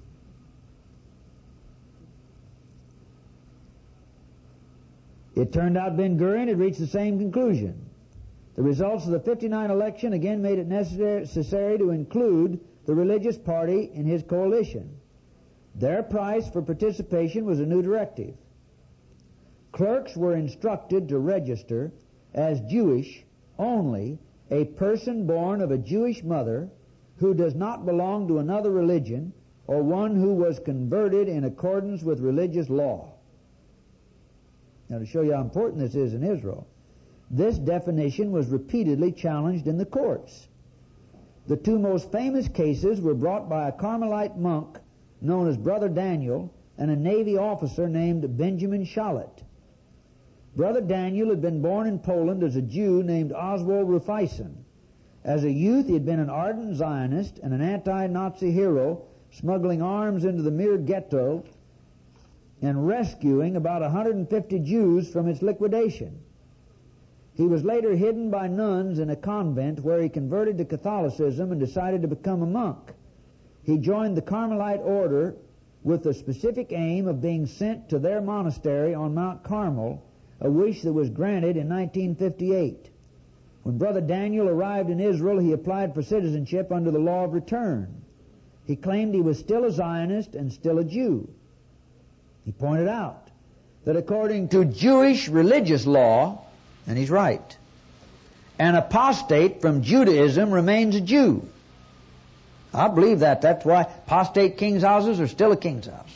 It turned out Ben-Gurion had reached the same conclusion. The results of the 1959 election again made it necessary to include the religious party in his coalition. Their price for participation was a new directive. Clerks were instructed to register as Jewish only a person born of a Jewish mother who does not belong to another religion or one who was converted in accordance with religious law. Now, to show you how important this is in Israel, this definition was repeatedly challenged in the courts. The two most famous cases were brought by a Carmelite monk known as Brother Daniel and a Navy officer named Benjamin Shalit. Brother Daniel had been born in Poland as a Jew named Oswald Rufeisen. As a youth, he had been an ardent Zionist and an anti-Nazi hero, smuggling arms into the Mir ghetto and rescuing about 150 Jews from its liquidation. He was later hidden by nuns in a convent where he converted to Catholicism and decided to become a monk. He joined the Carmelite order with the specific aim of being sent to their monastery on Mount Carmel, a wish that was granted in 1958. When Brother Daniel arrived in Israel, he applied for citizenship under the law of return. He claimed he was still a Zionist and still a Jew. He pointed out that according to Jewish religious law, and he's right, an apostate from Judaism remains a Jew. I believe that. That's why apostate kings' houses are still a king's house.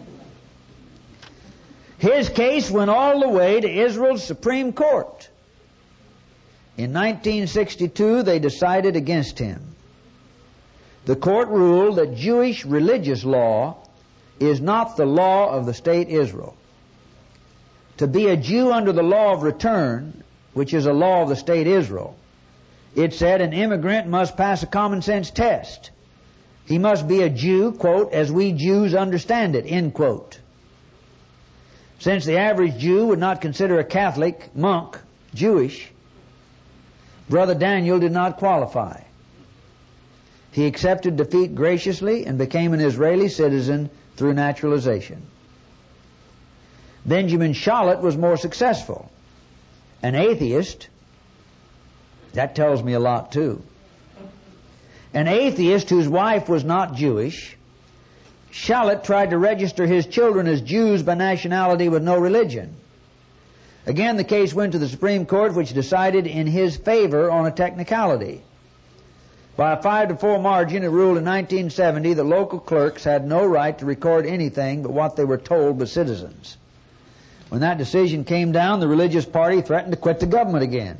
His case went all the way to Israel's Supreme Court. In 1962, they decided against him. The court ruled that Jewish religious law is not the law of the state Israel. To be a Jew under the law of return, which is a law of the state Israel, it said an immigrant must pass a common sense test. He must be a Jew, quote, as we Jews understand it, end quote. Since the average Jew would not consider a Catholic monk Jewish, Brother Daniel did not qualify. He accepted defeat graciously and became an Israeli citizen through naturalization. Benjamin Shallet was more successful. An atheist, that tells me a lot too. An atheist whose wife was not Jewish, Shallet tried to register his children as Jews by nationality with no religion. Again, the case went to the Supreme Court, which decided in his favor on a technicality. By a 5-4 margin, it ruled in 1970 that local clerks had no right to record anything but what they were told by citizens. When that decision came down, the religious party threatened to quit the government again.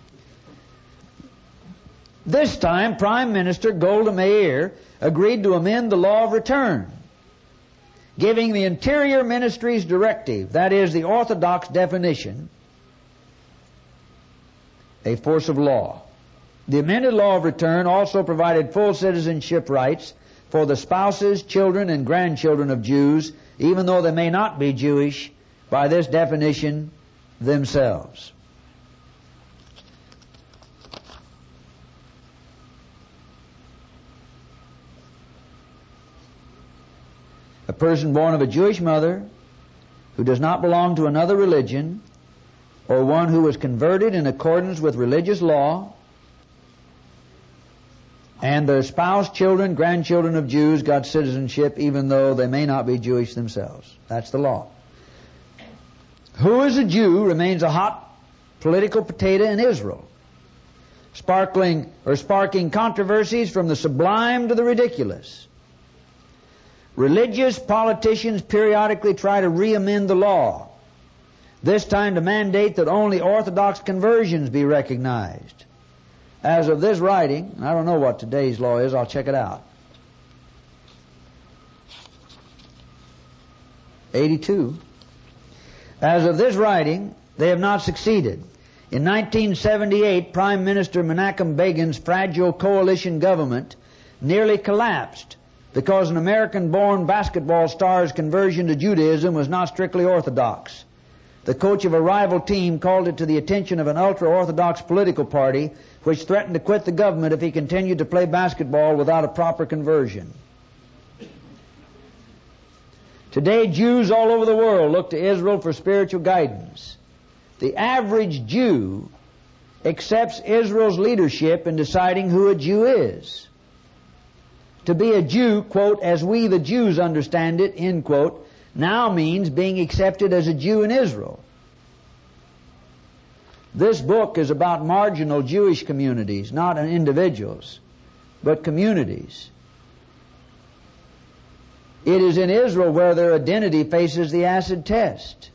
This time, Prime Minister Golda Meir agreed to amend the law of return, giving the Interior Ministry's directive, that is, the Orthodox definition, a force of law. The amended law of return also provided full citizenship rights for the spouses, children, and grandchildren of Jews, even though they may not be Jewish by this definition themselves. A person born of a Jewish mother who does not belong to another religion, or one who was converted in accordance with religious law, and their spouse, children, grandchildren of Jews got citizenship even though they may not be Jewish themselves. That's the law. Who is a Jew remains a hot political potato in Israel, sparking controversies from the sublime to the ridiculous. Religious politicians periodically try to re-amend the law, this time to mandate that only Orthodox conversions be recognized. As of this writing, and I don't know what today's law is, I'll check it out. 82. As of this writing, they have not succeeded. In 1978, Prime Minister Menachem Begin's fragile coalition government nearly collapsed because an American-born basketball star's conversion to Judaism was not strictly Orthodox. The coach of a rival team called it to the attention of an ultra-Orthodox political party which threatened to quit the government if he continued to play basketball without a proper conversion. Today, Jews all over the world look to Israel for spiritual guidance. The average Jew accepts Israel's leadership in deciding who a Jew is. To be a Jew, quote, as we the Jews understand it, end quote, now means being accepted as a Jew in Israel. This book is about marginal Jewish communities, not individuals, but communities. It is in Israel where their identity faces the acid test.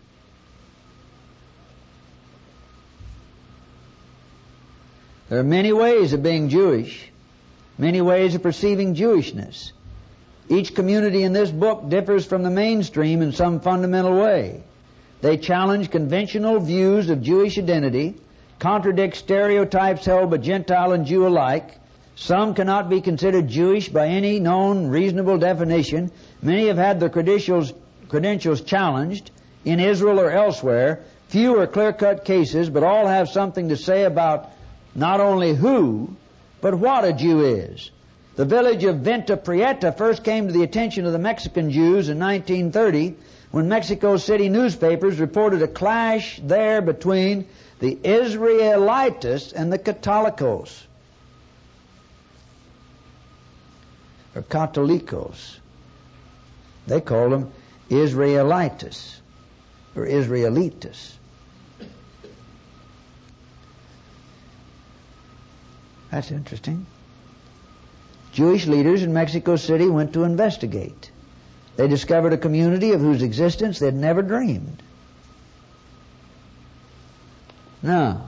There are many ways of being Jewish, many ways of perceiving Jewishness. Each community in this book differs from the mainstream in some fundamental way. They challenge conventional views of Jewish identity, contradict stereotypes held by Gentile and Jew alike. Some cannot be considered Jewish by any known reasonable definition. Many have had their credentials challenged in Israel or elsewhere. Few are clear-cut cases, but all have something to say about not only who, but what a Jew is. The village of Venta Prieta first came to the attention of the Mexican Jews in 1930 when Mexico City newspapers reported a clash there between the Israelites and the Catholicos, or Catholicos. They called them Israelites, or Israelites. That's interesting. Jewish leaders in Mexico City went to investigate. They discovered a community of whose existence they'd never dreamed. Now,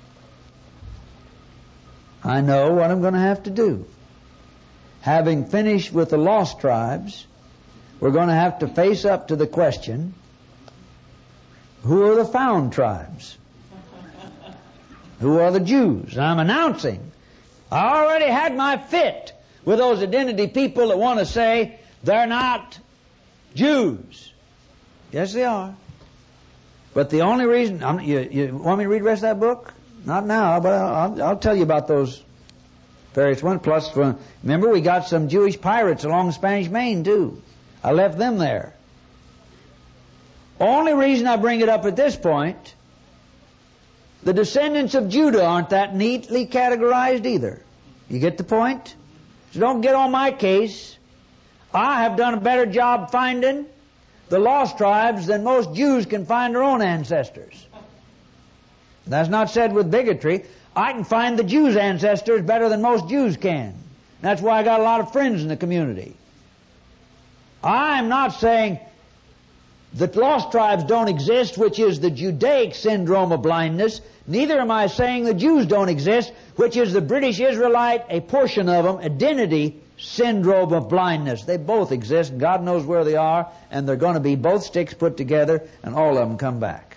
I know what I'm going to have to do. Having finished with the lost tribes, we're going to have to face up to the question, who are the found tribes? Who are the Jews? I'm announcing, I already had my fit with those identity people that want to say they're not Jews. Yes, they are. But the only reason... you want me to read the rest of that book? Not now, but I'll tell you about those various ones. Plus, remember, we got some Jewish pirates along the Spanish Main, too. I left them there. Only reason I bring it up at this point, the descendants of Judah aren't that neatly categorized either. You get the point? So don't get on my case. I have done a better job finding the lost tribes than most Jews can find their own ancestors. That's not said with bigotry. I can find the Jews' ancestors better than most Jews can. That's why I got a lot of friends in the community. I'm not saying that lost tribes don't exist, which is the Judaic syndrome of blindness. Neither am I saying the Jews don't exist, which is the British Israelite, a portion of them, identity syndrome of blindness. They both exist. God knows where they are, and they're going to be both sticks put together, and all of them come back.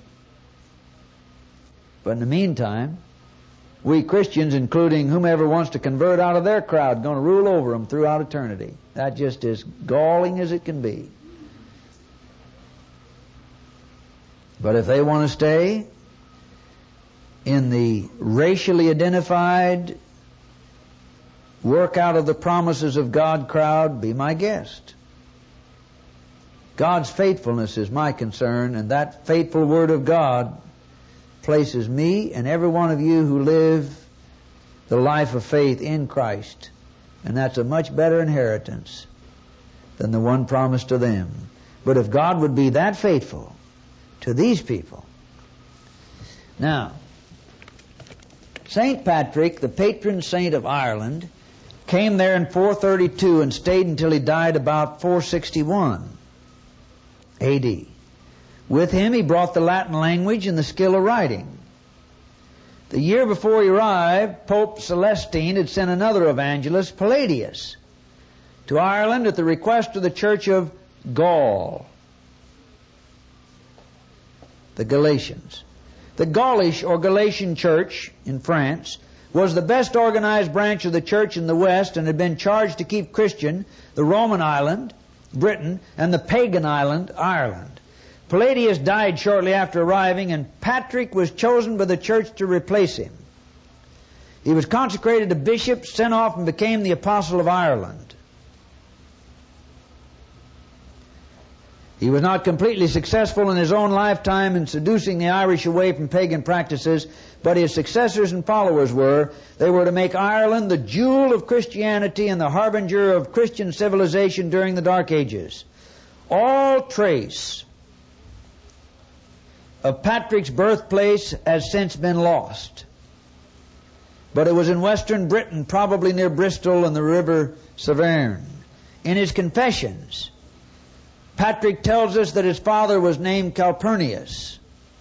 But in the meantime, we Christians, including whomever wants to convert out of their crowd, going to rule over them throughout eternity. That just is galling as it can be. But if they want to stay in the racially identified, work out of the promises of God crowd, be my guest. God's faithfulness is my concern, and that faithful Word of God places me and every one of you who live the life of faith in Christ. And that's a much better inheritance than the one promised to them. But if God would be that faithful to these people. Now, St. Patrick, the patron saint of Ireland, came there in 432 and stayed until he died about 461 A.D. With him he brought the Latin language and the skill of writing. The year before he arrived, Pope Celestine had sent another evangelist, Palladius, to Ireland at the request of the Church of Gaul, the Galatians. The Gaulish or Galatian Church in France was the best organized branch of the church in the West and had been charged to keep Christian the Roman island, Britain, and the pagan island, Ireland. Palladius died shortly after arriving, and Patrick was chosen by the church to replace him. He was consecrated a bishop, sent off, and became the apostle of Ireland. He was not completely successful in his own lifetime in seducing the Irish away from pagan practices, but his successors and followers were. They were to make Ireland the jewel of Christianity and the harbinger of Christian civilization during the Dark Ages. All trace of Patrick's birthplace has since been lost. But it was in western Britain, probably near Bristol and the river Severn. In his Confessions, Patrick tells us that his father was named Calpurnius.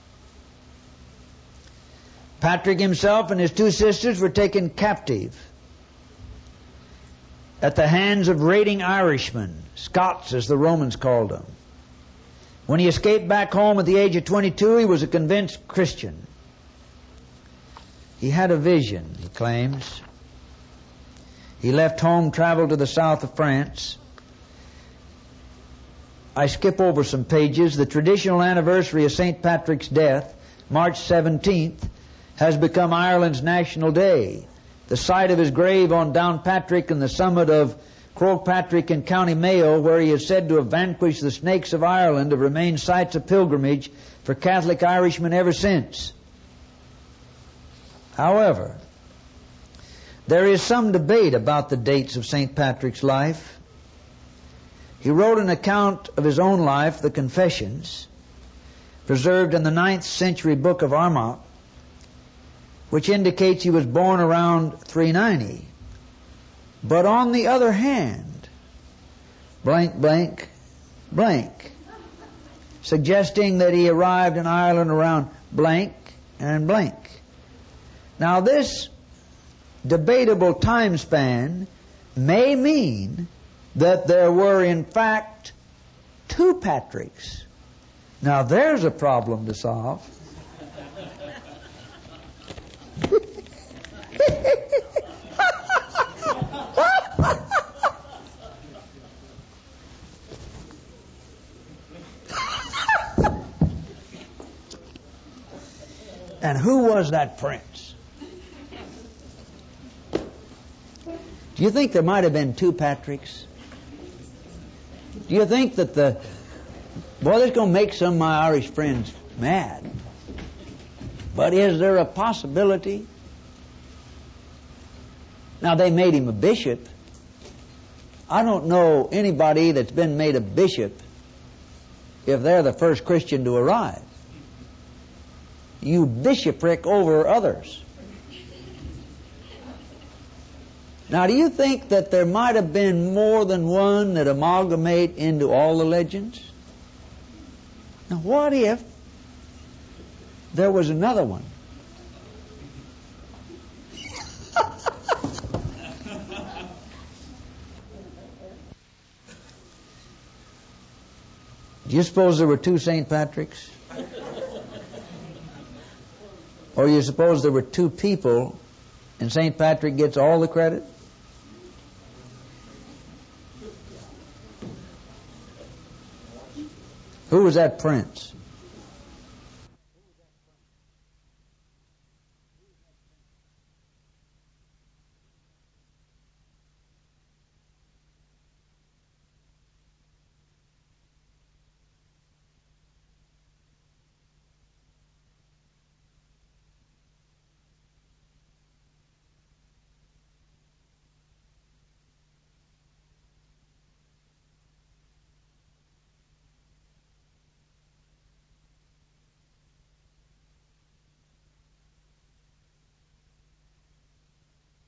Patrick himself and his two sisters were taken captive at the hands of raiding Irishmen, Scots as the Romans called them. When he escaped back home at the age of 22, he was a convinced Christian. He had a vision, he claims. He left home, traveled to the south of France. I skip over some pages. The traditional anniversary of St. Patrick's death, March 17th, has become Ireland's national day. The site of his grave on Downpatrick and the summit of Croagh-Patrick in County Mayo, where he is said to have vanquished the snakes of Ireland, have remained sites of pilgrimage for Catholic Irishmen ever since. However, there is some debate about the dates of St. Patrick's life. He wrote an account of his own life, the Confessions, preserved in the 9th century book of Armagh, which indicates he was born around 390. But on the other hand, blank, blank, blank, suggesting that he arrived in Ireland around blank and blank. Now this debatable time span may mean that there were in fact two Patricks. Now there's a problem to solve. And who was that prince? Do you think there might have been two Patricks? Do you think that the Boy, that's going to make some of my Irish friends mad. But is there a possibility? Now, they made him a bishop. I don't know anybody that's been made a bishop if they're the first Christian to arrive. You bishopric over others. Now, do you think that there might have been more than one that amalgamate into all the legends? Now, what if there was another one? Do you suppose there were two St. Patricks? Or you suppose there were two people and St. Patrick gets all the credit? Who was that prince?